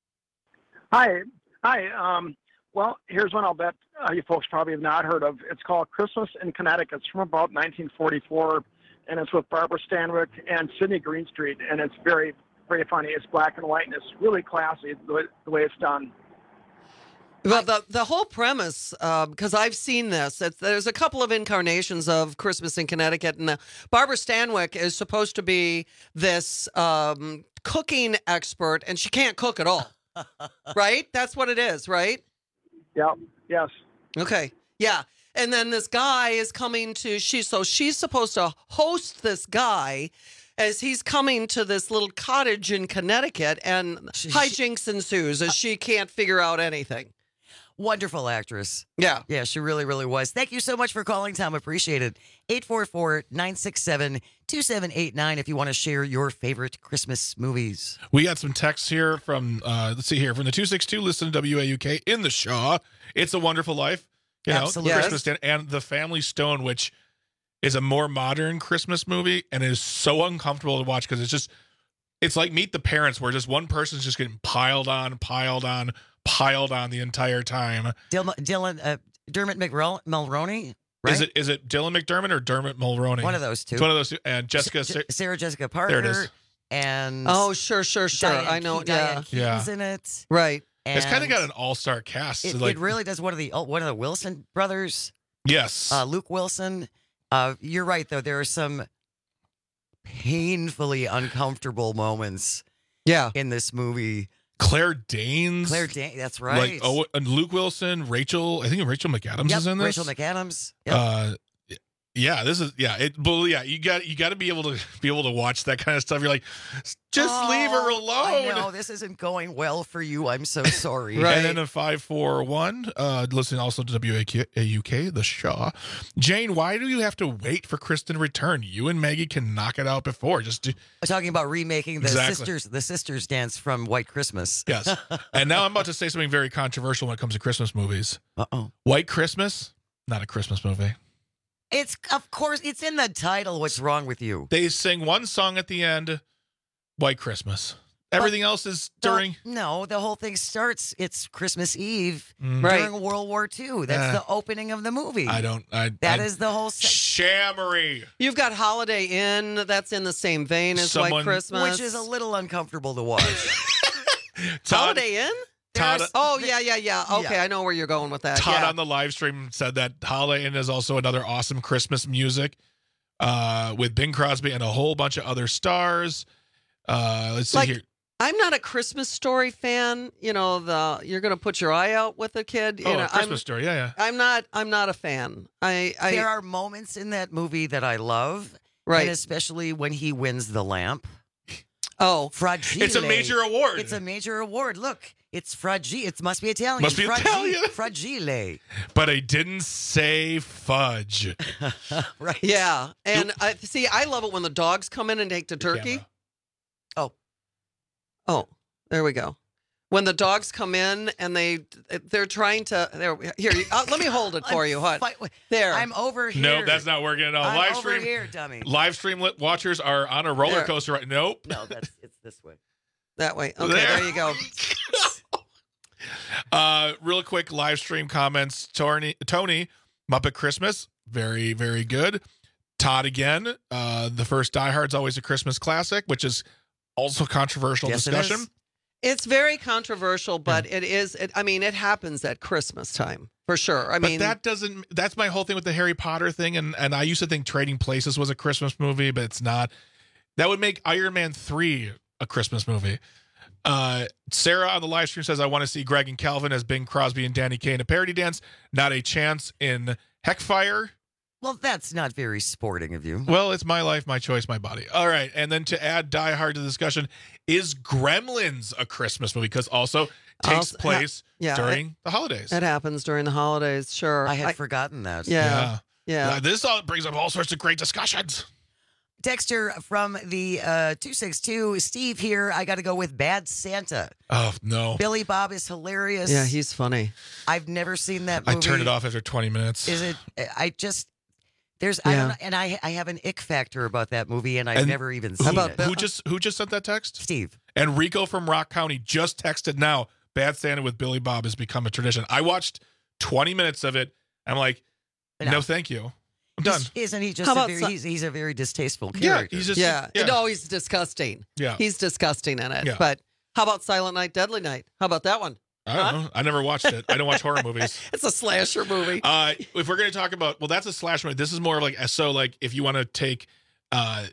Hi. Hi. Um, well, here's one I'll bet uh, you folks probably have not heard of. It's called Christmas in Connecticut. It's from about nineteen forty-four, and it's with Barbara Stanwyck and Sidney Greenstreet, and it's very, very funny. It's black and white, and it's really classy the way, the way it's done. Well, the the whole premise, because I've seen this, it's, there's a couple of incarnations of Christmas in Connecticut, and uh, Barbara Stanwyck is supposed to be this um, cooking expert, and she can't cook at all. Right? That's what it is, right? Yeah. Yes. Okay. Yeah. And then this guy is coming to she so she's supposed to host this guy as he's coming to this little cottage in Connecticut, and hijinks ensues as she can't figure out anything. Wonderful actress. Yeah. Yeah, she really, really was. Thank you so much for calling, Tom. Appreciate it. eight four four, nine six seven, two seven eight nine if you want to share your favorite Christmas movies. We got some texts here from, uh, let's see here, from the two six two, listen to W A U K in the Shaw. It's a Wonderful Life. You know, Absolutely. Christmas Dinner, and The Family Stone, which is a more modern Christmas movie and is so uncomfortable to watch because it's just, it's like Meet the Parents, where just one person's just getting piled on, piled on, piled on the entire time. Dylan, Dylan uh, Dermot McRel- Mulroney, right? Is it is it Dylan McDermott or Dermot Mulroney? One of those two. It's one of those two. And Jessica, S- Sa- Sarah Jessica Parker. There it is. And Oh, sure, sure, sure. Diane I know. Ke- Diane Yeah. Keaton's in it. Right. it's kind of And got an all-star cast. It, like, it really does. One of the oh, one of the Wilson brothers, yes. uh, Luke Wilson. Uh, you're right, though. There are some painfully uncomfortable moments. Yeah. In this movie, Claire Danes. Claire Danes. That's right. Like oh, and Luke Wilson, Rachel. I think Rachel McAdams Yep, is in this. Rachel McAdams. Yep. Uh, yeah, this is yeah. It, well, yeah, you got you got to be able to be able to watch that kind of stuff. You're like, just Oh, leave her I alone. know this isn't going well for you. I'm so sorry. And then a five four one. Uh, listen also to W A U K, the Shaw. Jane, why do you have to wait for Kristen to return? You and Maggie can knock it out before. Just do. We're talking about remaking the Exactly. sisters, the sisters dance from White Christmas. Yes. And now I'm about to say something very controversial when it comes to Christmas movies. Uh oh. White Christmas, not a Christmas movie. It's of course it's in the title. What's wrong with you? They sing one song at the end, White Christmas. Everything else is during. No, no, the whole thing starts. It's Christmas Eve Mm. during World War Two. That's Uh, the opening of the movie. I don't. I. That I, is the whole. Se- Shammery. You've got Holiday Inn. That's in the same vein as White Someone- Christmas. which is a little uncomfortable to watch. Todd, Holiday Inn? Todd, There's- oh, yeah, yeah, yeah. Okay, Yeah. I know where you're going with that. Todd yeah. on the live stream said that Holiday Inn is also another awesome Christmas music uh, with Bing Crosby and a whole bunch of other stars. Uh, let's see Like, here. I'm not a Christmas Story fan. You know, the you're going to put your eye out with a kid. You Oh, know, a Christmas I'm, Story. Yeah, yeah. I'm not. I'm not a fan. I. I there are moments in that movie that I love, Right. And especially when he wins the lamp. Oh, Fragile. It's a major award. It's a major award. Look, it's fragile. It must be Italian. Must be Fragi- Italian. Fragile. But I didn't say fudge. Right. Yeah, and I see. I love it when the dogs come in and take the turkey. Oh. Oh, there we go. when the dogs come in and they they're trying to there here uh, let me hold it for you. What? Fight- There. I'm over here. Nope, that's not working at all. I'm live over stream here, dummy. live stream lit- watchers are on a roller There. coaster right. Nope. No, that's it's this way. That way. Okay, There. there, you go. Uh, real quick live stream comments. Tony, Tony, Muppet Christmas, very, very good. Todd again. Uh, the first Die Hard's always a Christmas classic, which is also controversial Yes, it discussion. is. It's very controversial, but it is. It, I mean, it happens at Christmas time for sure. I But mean, that doesn't. That's my whole thing with the Harry Potter thing, and and I used to think Trading Places was a Christmas movie, but it's not. That would make Iron Man three a Christmas movie. Uh, Sarah on the live stream says, "I want to see Greg and Calvin as Bing Crosby and Danny Kaye in a parody dance. Not a chance in Heckfire." Well, that's not very sporting of you. Well, it's my life, my choice, my body. All right. And then to add Die Hard to the discussion, is Gremlins a Christmas movie? Because also takes Also- place yeah, during the holidays. it happens during the holidays. Sure, I had forgotten that. Yeah, yeah. Uh, this all brings up all sorts of great discussions. Texter from the uh, two six two, Steve here. I got to go with Bad Santa. Oh, no. Billy Bob is hilarious. Yeah, he's funny. I've never seen that I movie. turned it off after twenty minutes. Is it? I just there's I Yeah. don't know, and I I have an ick factor about that movie, and I've And never even who, seen about it. Bill- who just who just sent that text? Steve. And Rico from Rock County just texted now. Bad Santa with Billy Bob has become a tradition. I watched twenty minutes of it. I'm like, no, Enough. thank you. I'm done. He's- Isn't he just How a about very, some- he's, he's a very distasteful Yeah, character. he's just Yeah. yeah. No, he's disgusting. Yeah. He's disgusting in it. Yeah. But how about Silent Night, Deadly Night? How about that one? I don't know. I never watched it. I don't watch horror movies. It's a slasher movie. Uh, if we're going to talk about, well, that's a slash movie. This is more of like, so like if you want to take uh,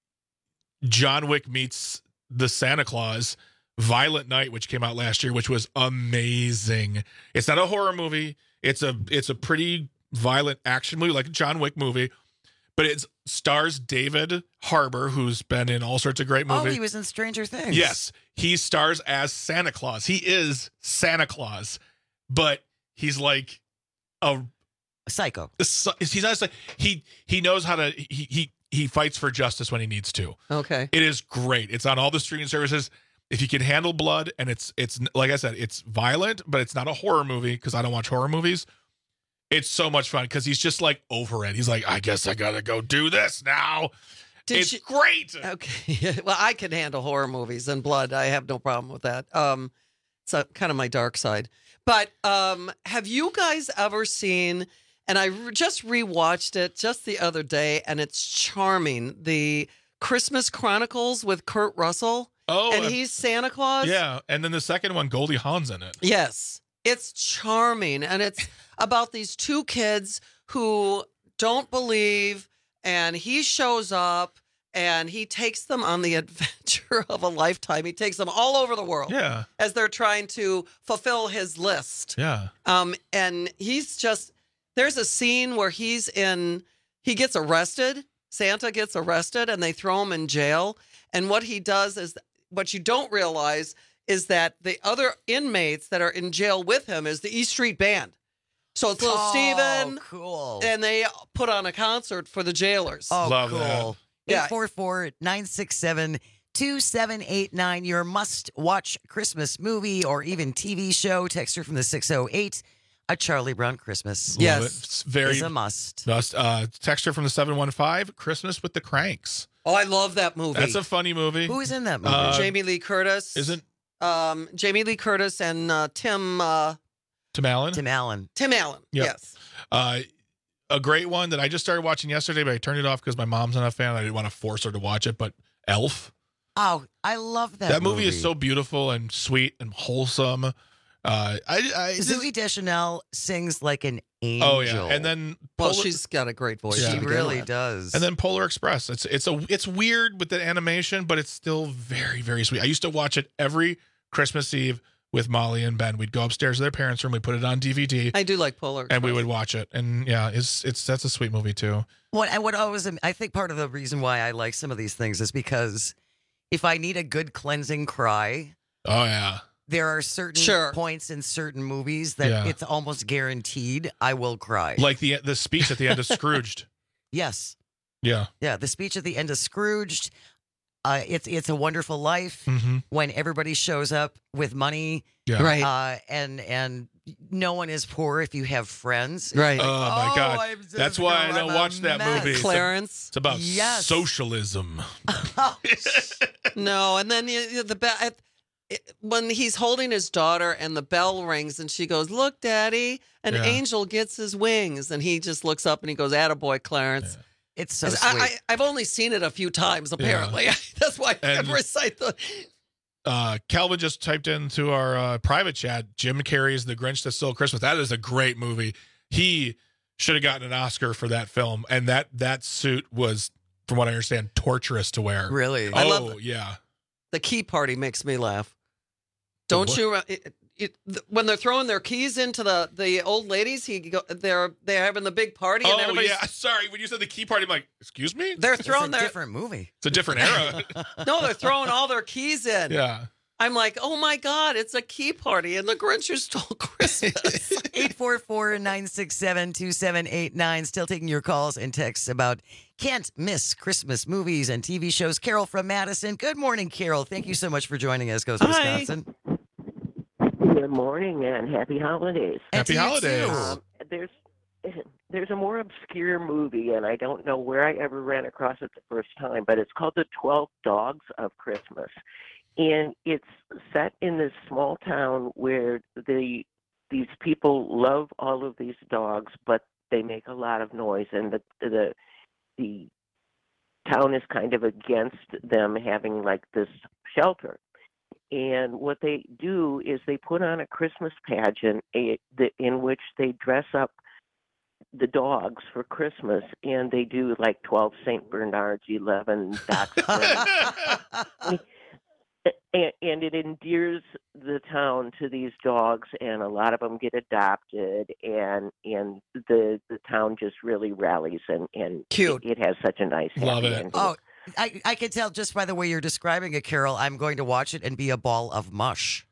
John Wick meets the Santa Claus, Violent Night, which came out last year, which was amazing. It's not a horror movie. It's a it's a pretty violent action movie, like a John Wick movie, but it stars David Harbour, who's been in all sorts of great Oh, movies. he was in Stranger Things. Yes, he stars as Santa Claus. He is Santa Claus, but he's like a Psycho. he's not like he he knows how to he he he fights for justice when he needs to. Okay. It is great. It's on all the streaming services. If you can handle blood, and it's it's like I said, it's violent, but it's not a horror movie because I don't watch horror movies. It's so much fun because he's just like over it. He's like, I guess I gotta go do this now. Did it's you- great. Okay. Well, I can handle horror movies and blood. I have no problem with that. Um, it's a, kind of my dark side. But um, have you guys ever seen? And I re- just rewatched it just the other day, and it's charming. The Christmas Chronicles with Kurt Russell. Oh, and uh, he's Santa Claus. Yeah, and then the second one, Goldie Hawn's in it. Yes. It's charming. And it's about these two kids who don't believe, and he shows up and he takes them on the adventure of a lifetime. He takes them all over the world. Yeah. As they're trying to fulfill his list. Yeah. Um, and he's just, there's a scene where he's in, he gets arrested. Santa gets arrested and they throw him in jail. And what he does is, what you don't realize is that the other inmates that are in jail with him is the East Street Band. So it's little Oh, Steven. cool. And they put on a concert for the jailers. Oh, Love cool. that. Yeah. eight four four, nine six seven, two seven eight nine. Your must-watch Christmas movie or even T V show. Texter from the six oh eight. A Charlie Brown Christmas. Love Yes. it. It's very is a must. must. Uh, texture from the seven one five, Christmas with the Cranks. Oh, I love that movie. That's a funny movie. Who is in that movie? Uh, Jamie Lee Curtis. Isn't um, Jamie Lee Curtis and uh, Tim uh, Tim Allen? Tim Allen. Tim Allen. Yep. Yes. Uh, a great one that I just started watching yesterday, but I turned it off because my mom's not a fan. I didn't want to force her to watch it, but Elf. Oh, I love that. That, movie. is so beautiful and sweet and wholesome. Uh, I, I Zooey Deschanel sings like an angel. oh yeah, and then Well, Polar- she's got a great voice. Yeah. to she begin really with. does. and then Polar Express. It's it's a it's weird with the animation, but it's still very very sweet. I used to watch it every Christmas Eve with Molly and Ben. We'd go upstairs to their parents' room, we put it on D V D, I do like Polar and we Express. would watch it. And yeah, it's it's that's a sweet movie too. What I would always, I think part of the reason why I like some of these things is because if I need a good cleansing cry, Oh yeah. there are certain Sure. points in certain movies that Yeah. it's almost guaranteed I will cry. Like the the speech at the end of Scrooged. yes. Yeah. Yeah. The speech at the end of Scrooged. Uh, it's it's a Wonderful Life Mm-hmm. when everybody shows up with money, Yeah. Right. Uh, and and no one is poor if you have friends. Right. It's Oh, like, my oh, God. I'm just That's why I gonna- don't I'm a watch that mess. movie. It's a- Clarence. It's about Yes. socialism. No, and then you, you- the bell when he's holding his daughter and the bell rings and she goes, "Look, Daddy, an Yeah. angel gets his wings," and he just looks up and he goes, "Attaboy, Clarence." It's so I, sweet. I, I've only seen it a few times. Apparently, that's why I And- never recite the. Uh, Calvin just typed into our uh, private chat, Jim Carrey's The Grinch That Stole Christmas. That is a great movie. He should have gotten an Oscar for that film. And that that suit was, from what I understand, torturous to wear. Really? Oh, I love yeah. The key party makes me laugh. Don't what? you? uh, It, it, th- when they're throwing their keys into the, the old ladies, he go, they're they're having the big party, and Oh, everybody's yeah. Sorry. When you said the key party, I'm like, excuse me? they're It's throwing a their different movie. It's a different era. no, they're throwing all their keys in. Yeah. I'm like, oh my God, it's a key party, and the Grinch who stole Christmas. eight four four, nine six seven, two seven eight nine. Still taking your calls and texts about can't miss Christmas movies and T V shows. Carol from Madison. Good morning, Carol. Thank you so much for joining us. Goes Hi. Wisconsin. Good morning and happy holidays. And Happy to you holidays. too. Um, there's there's a more obscure movie, and I don't know where I ever ran across it the first time, but it's called The twelve Dogs of Christmas. And it's set in this small town where the these people love all of these dogs, but they make a lot of noise, and the the the town is kind of against them having like this shelter. And what they do is they put on a Christmas pageant eh, the- in which they dress up the dogs for Christmas, and they do like twelve Saint Bernards, eleven Dachshunds. And, and it endears the town to these dogs, and a lot of them get adopted, and and the the town just really rallies, and and Cute. It, it has such a nice Love happy it. ending. Oh, I, I can tell just by the way you're describing it, Carol. I'm going to watch it and be a ball of mush.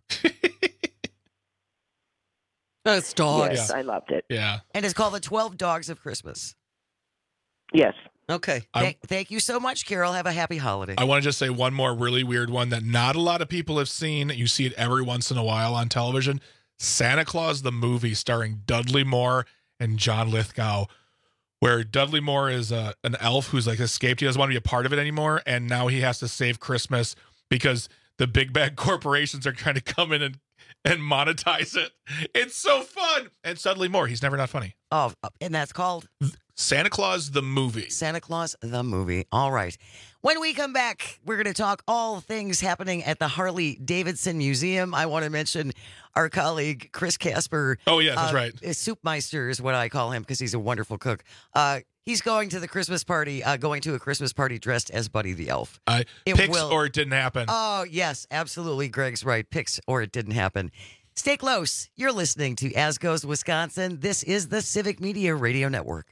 It's dogs. Yes, I loved it. Yeah. And it's called The twelve Dogs of Christmas. Yes. Okay. I- Thank, thank you so much, Carol. Have a happy holiday. I want to just say one more really weird one that not a lot of people have seen. You see it every once in a while on television. Santa Claus the movie, starring Dudley Moore and John Lithgow, where Dudley Moore is a, an elf who's like escaped. He doesn't want to be a part of it anymore, and now he has to save Christmas because the big bad corporations are trying to come in and, and monetize it. It's so fun. And it's Dudley Moore. He's never not funny. Oh, and that's called Santa Claus the movie. Santa Claus the movie. All right. When we come back, we're going to talk all things happening at the Harley Davidson Museum. I want to mention our colleague Chris Casper. Oh, yes, that's uh, right. Soupmeister is what I call him because he's a wonderful cook. Uh, he's going to the Christmas party, uh, going to a Christmas party dressed as Buddy the Elf. I It picks will- or it didn't happen. Oh, yes, absolutely. Greg's right. Picks or it didn't happen. Stay close. You're listening to As Goes Wisconsin. This is the Civic Media Radio Network.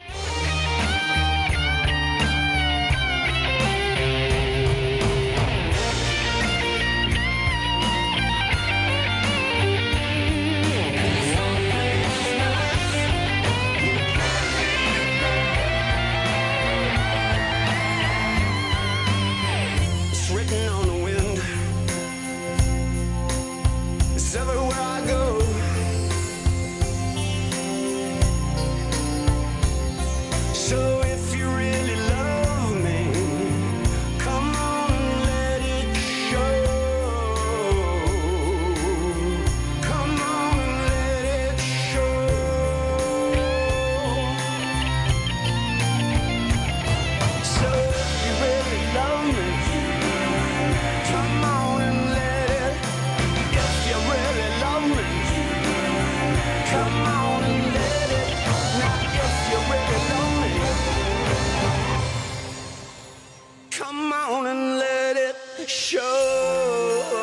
It's written on the wind. It's everywhere I go. So if you really love me, come on and let it show. Come on and let it show. So if you really love me, come on and let it. If you really love me, come on and let it. Now if you really love me, come on and let it show.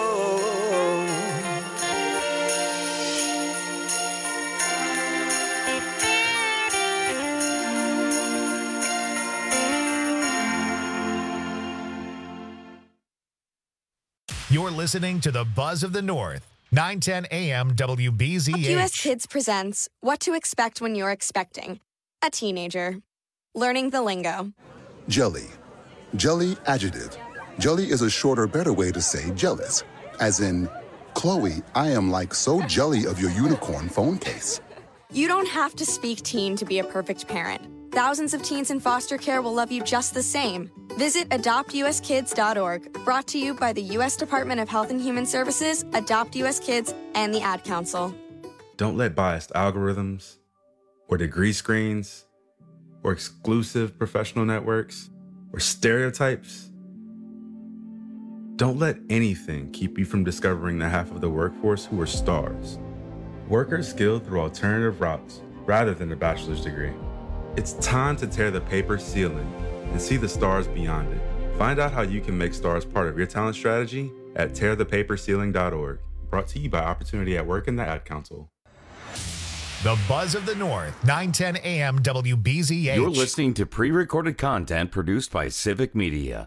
You're listening to the Buzz of the North, nine ten A M W B Z U S H. Kids presents What to Expect When You're Expecting a Teenager. Learning the lingo. Jelly. Jelly adjective. Jelly is a shorter, better way to say jealous. As in, Chloe, I am like so jelly of your unicorn phone case. You don't have to speak teen to be a perfect parent. Thousands of teens in foster care will love you just the same. Visit adopt u s kids dot org, brought to you by the U S Department of Health and Human Services, Adopt U S Kids, and the Ad Council. Don't let biased algorithms or degree screens or exclusive professional networks or stereotypes. Don't let anything keep you from discovering the half of the workforce who are stars. Workers skilled through alternative routes rather than a bachelor's degree. It's time to tear the paper ceiling and see the stars beyond it. Find out how you can make stars part of your talent strategy at tear the paper ceiling dot org. Brought to you by Opportunity at Work and the Ad Council. The Buzz of the North, nine ten A M W B Z H. You're listening to pre-recorded content produced by Civic Media.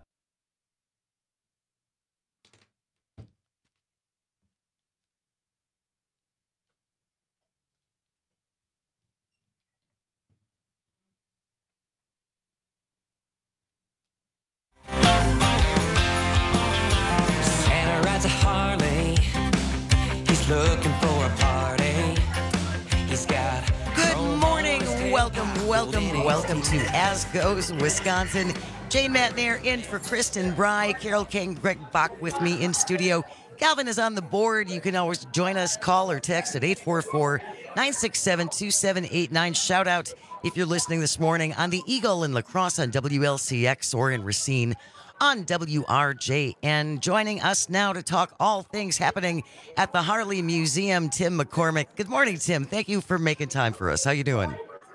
Santa rides a Harley. He's looking for a party. He's got Good morning. Welcome, welcome, welcome to As Goes Wisconsin. Jane Matnair in for Kristen Bry, Carol King, Greg Bach with me in studio. Calvin is on the board. You can always join us, call or text at eight four four, nine six seven, two seven eight nine. Shout out if you're listening this morning on the Eagle in La Crosse on W L C X or in Racine on W R J N. Joining us now to talk all things happening at the Harley Museum, Tim McCormick. Good morning, Tim. Thank you for making time for us. How you doing?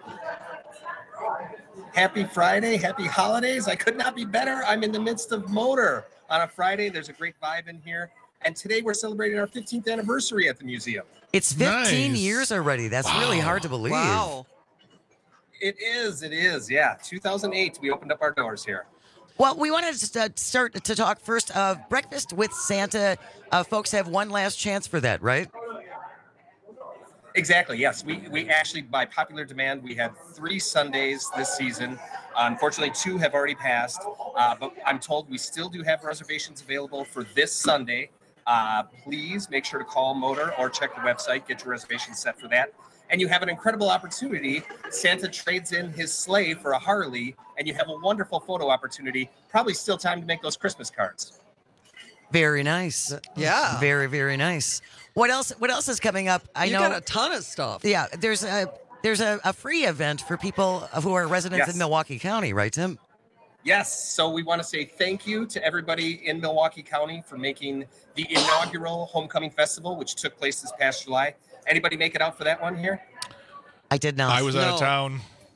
Happy Friday, happy holidays. I could not be better. I'm in the midst of Motor on a Friday. There's a great vibe in here. And today we're celebrating our fifteenth anniversary at the museum. It's fifteen Nice. years already. That's really hard to believe. Wow. It is, it is. Yeah, two thousand eight, we opened up our doors here. Well, we wanted to uh, start to talk first of Breakfast with Santa. Uh, folks have one last chance for that, right? Exactly, yes. We we actually, by popular demand, we had three Sundays this season. Uh, unfortunately, two have already passed, uh, but I'm told we still do have reservations available for this Sunday. Uh, please make sure to call Motor or check the website, get your reservations set for that. And you have an incredible opportunity. Santa trades in his sleigh for a Harley, and you have a wonderful photo opportunity. Probably still time to make those Christmas cards. Very nice. Yeah. Very, very nice. What else? What else is coming up? I You know got a ton of stuff. Yeah, there's a there's a, a free event for people who are residents Yes. in Milwaukee County, right, Tim? Yes, so we want to say thank you to everybody in Milwaukee County for making the inaugural Homecoming Festival, which took place this past July. Anybody make it out for that one here? I did not. I was out of town.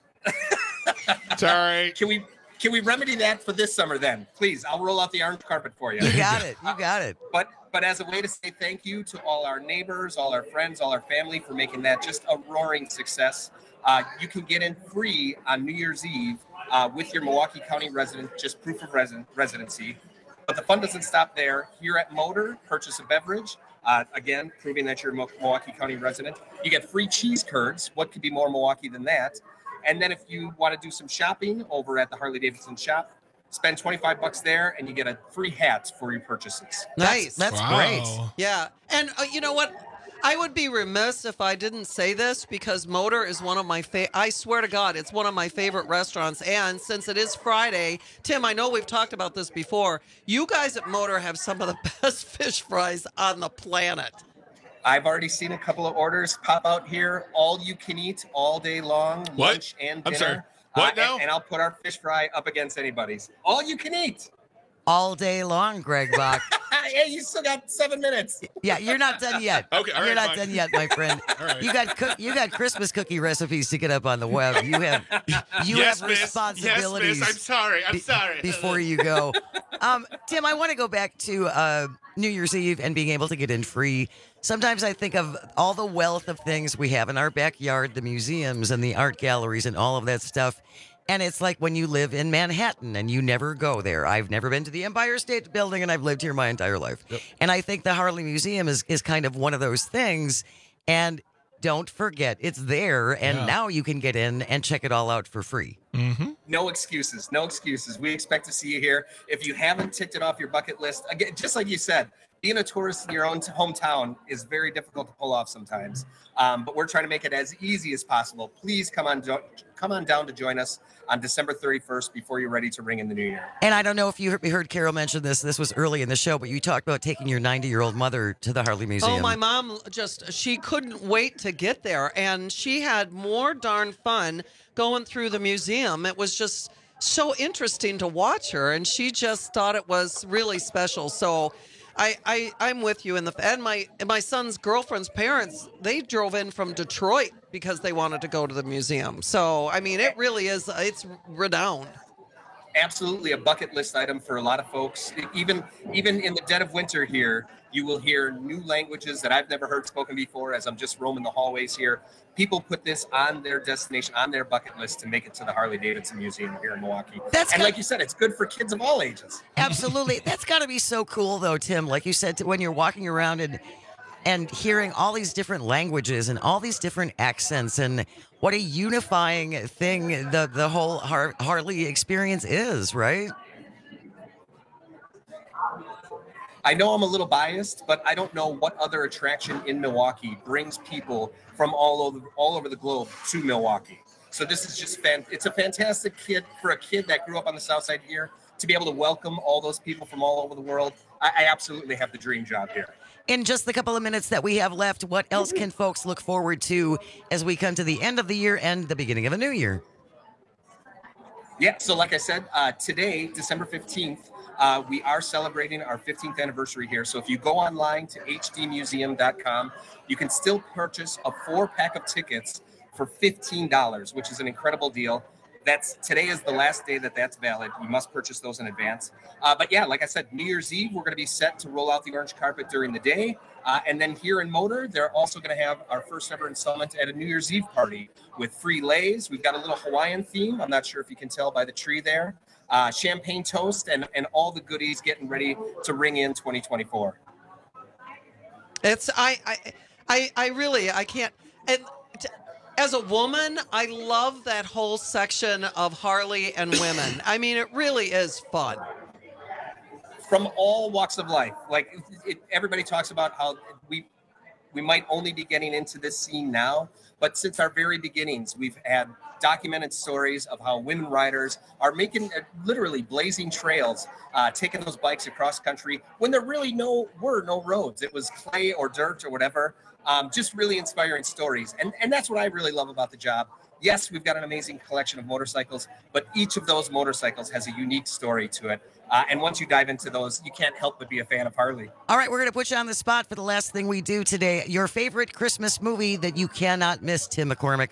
Sorry. Can we can we remedy that for this summer then? Please, I'll roll out the orange carpet for you. You got it. You got it. But but as a way to say thank you to all our neighbors, all our friends, all our family for making that just a roaring success. Uh, you can get in free on New Year's Eve uh, with your Milwaukee County resident, just proof of resi- residency. But the fun doesn't stop there. Here at Motor, purchase a beverage. Uh, again, proving that you're a Milwaukee County resident. You get free cheese curds. What could be more Milwaukee than that? And then if you want to do some shopping over at the Harley-Davidson shop, spend twenty-five bucks there and you get a free hat for your purchases. Nice. That's Wow. great. Yeah. And uh, you know what? I would be remiss if I didn't say this because Motor is one of my fa- I swear to God, it's one of my favorite restaurants. And since it is Friday, Tim, I know we've talked about this before. You guys at Motor have some of the best fish fries on the planet. I've already seen a couple of orders pop out here. All you can eat all day long, What? lunch and I'm dinner. sorry. What Uh, now? And, and I'll put our fish fry up against anybody's. All you can eat. All day long, Greg Bach. Hey, you still got seven minutes. Yeah, you're not done yet. Okay, all you're right, not fine. done yet, my friend. All right. You got cook, you got Christmas cookie recipes to get up on the web. You have you Yes, have miss. responsibilities. Yes, miss. I'm sorry. I'm be- sorry. Before you go, um, Tim, I want to go back to uh, New Year's Eve and being able to get in free. Sometimes I think of all the wealth of things we have in our backyard, the museums and the art galleries and all of that stuff. And it's like when you live in Manhattan and you never go there. I've never been to the Empire State Building and I've lived here my entire life. Yep. And I think the Harley Museum is, is kind of one of those things. And don't forget, it's there. And Yeah. now you can get in and check it all out for free. Mm-hmm. No excuses. No excuses. We expect to see you here. If you haven't ticked it off your bucket list, again, just like you said, being a tourist in your own hometown is very difficult to pull off sometimes. Um, but we're trying to make it as easy as possible. Please come on, jo- come on down to join us on December thirty-first before you're ready to ring in the new year. And I don't know if you heard, heard Carol mention this. This was early in the show, but you talked about taking your ninety-year-old mother to the Harley Museum. Oh, my mom just, she couldn't wait to get there. And she had more darn fun going through the museum. It was just so interesting to watch her. And she just thought it was really special. So I, I, I'm with you. In the, and my, and my son's girlfriend's parents, they drove in from Detroit because they wanted to go to the museum. So, I mean, it really is, it's renowned. Absolutely a bucket list item for a lot of folks. Even even in the dead of winter here, you will hear new languages that I've never heard spoken before as I'm just roaming the hallways here. People put this on their destination, on their bucket list to make it to the Harley-Davidson Museum here in Milwaukee. That's and got- like you said, it's good for kids of all ages. Absolutely. That's got to be so cool, though, Tim. Like you said, when you're walking around and and hearing all these different languages and all these different accents, and what a unifying thing the, the whole Har- Harley experience is, right? I know I'm a little biased, but I don't know what other attraction in Milwaukee brings people from all over all over the globe to Milwaukee. So this is just fan. It's a fantastic kid for a kid that grew up on the South Side here to be able to welcome all those people from all over the world. I, I absolutely have the dream job here. In just the couple of minutes that we have left, what else can folks look forward to as we come to the end of the year and the beginning of a new year? Yeah, so like I said, uh, today, December fifteenth, uh, we are celebrating our fifteenth anniversary here. So if you go online to h d museum dot com, you can still purchase a four pack of tickets for fifteen dollars, which is an incredible deal. That's today is the last day that that's valid. You must purchase those in advance. Uh, but yeah, like I said, New Year's Eve, we're going to be set to roll out the orange carpet during the day. Uh, and then here in Motor, they're also going to have our first ever installment at a New Year's Eve party with free lays. We've got a little Hawaiian theme. I'm not sure if you can tell by the tree there. Uh, champagne toast and, and all the goodies getting ready to ring in twenty twenty-four. It's, I, I, I, I really, I can't, and t- as a woman, I love that whole section of Harley and women. I mean, it really is fun. From all walks of life. Like it, it, everybody talks about how we we might only be getting into this scene now, but since our very beginnings, we've had documented stories of how women riders are making uh, literally blazing trails, uh, taking those bikes across country when there really no were no roads. It was clay or dirt or whatever. Um, just really inspiring stories. And, and that's what I really love about the job. Yes, we've got an amazing collection of motorcycles, but each of those motorcycles has a unique story to it. Uh, and once you dive into those, you can't help but be a fan of Harley. All right, we're going to put you on the spot for the last thing we do today. Your favorite Christmas movie that you cannot miss, Tim McCormick.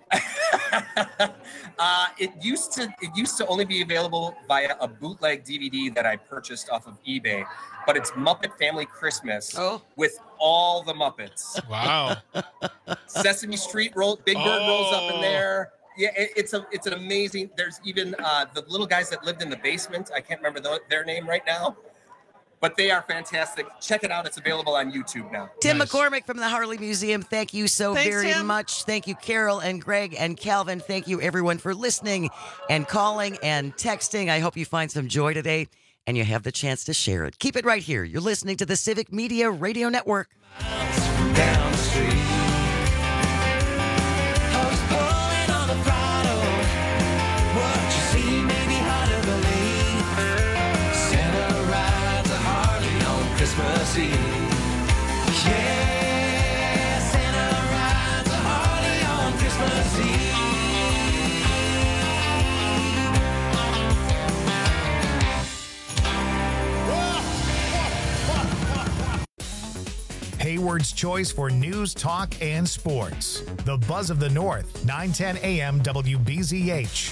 uh, it used to it used to only be available via a bootleg D V D that I purchased off of eBay, but it's Muppet Family Christmas oh. with all the Muppets. Wow. Sesame Street roll, Big Bird oh. rolls up in there. Yeah, it, it's a it's an amazing. There's even uh, the little guys that lived in the basement. I can't remember the, their name right now, but they are fantastic. Check it out. It's available on YouTube now. Tim Nice. McCormick from the Harley Museum, thank you so Thanks, very Tim. much. Thank you, Carol and Greg and Calvin. Thank you, everyone, for listening and calling and texting. I hope you find some joy today and you have the chance to share it. Keep it right here. You're listening to the Civic Media Radio Network. Down the street, I was pulling on the throttle. What you see may be hard to believe. Santa rides a Harley on Christmas Eve. Yeah, Santa rides a Harley on Christmas Eve. Hayward's choice for news, talk, and sports. The Buzz of the North, nine ten A M W B Z H.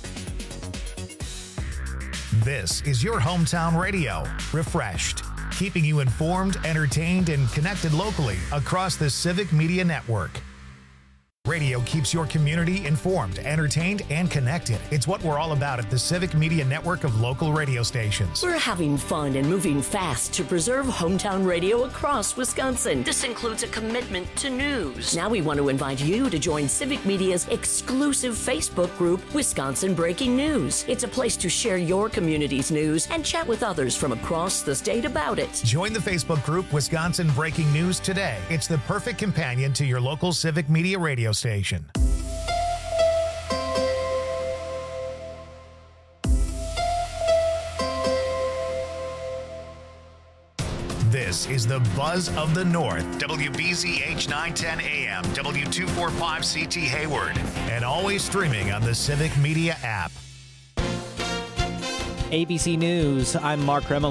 This is your hometown radio, refreshed, keeping you informed, entertained, and connected locally across the Civic Media Network. Radio keeps your community informed, entertained, and connected. It's what we're all about at the Civic Media Network of local radio stations. We're having fun and moving fast to preserve hometown radio across Wisconsin. This includes a commitment to news. Now we want to invite you to join Civic Media's exclusive Facebook group, Wisconsin Breaking News. It's a place to share your community's news and chat with others from across the state about it. Join the Facebook group Wisconsin Breaking News today. It's the perfect companion to your local Civic Media radio station. This is the Buzz of the North, W B Z H nine ten A M, W two forty-five C T Hayward, and always streaming on the Civic Media app. A B C News, I'm Mark Remel.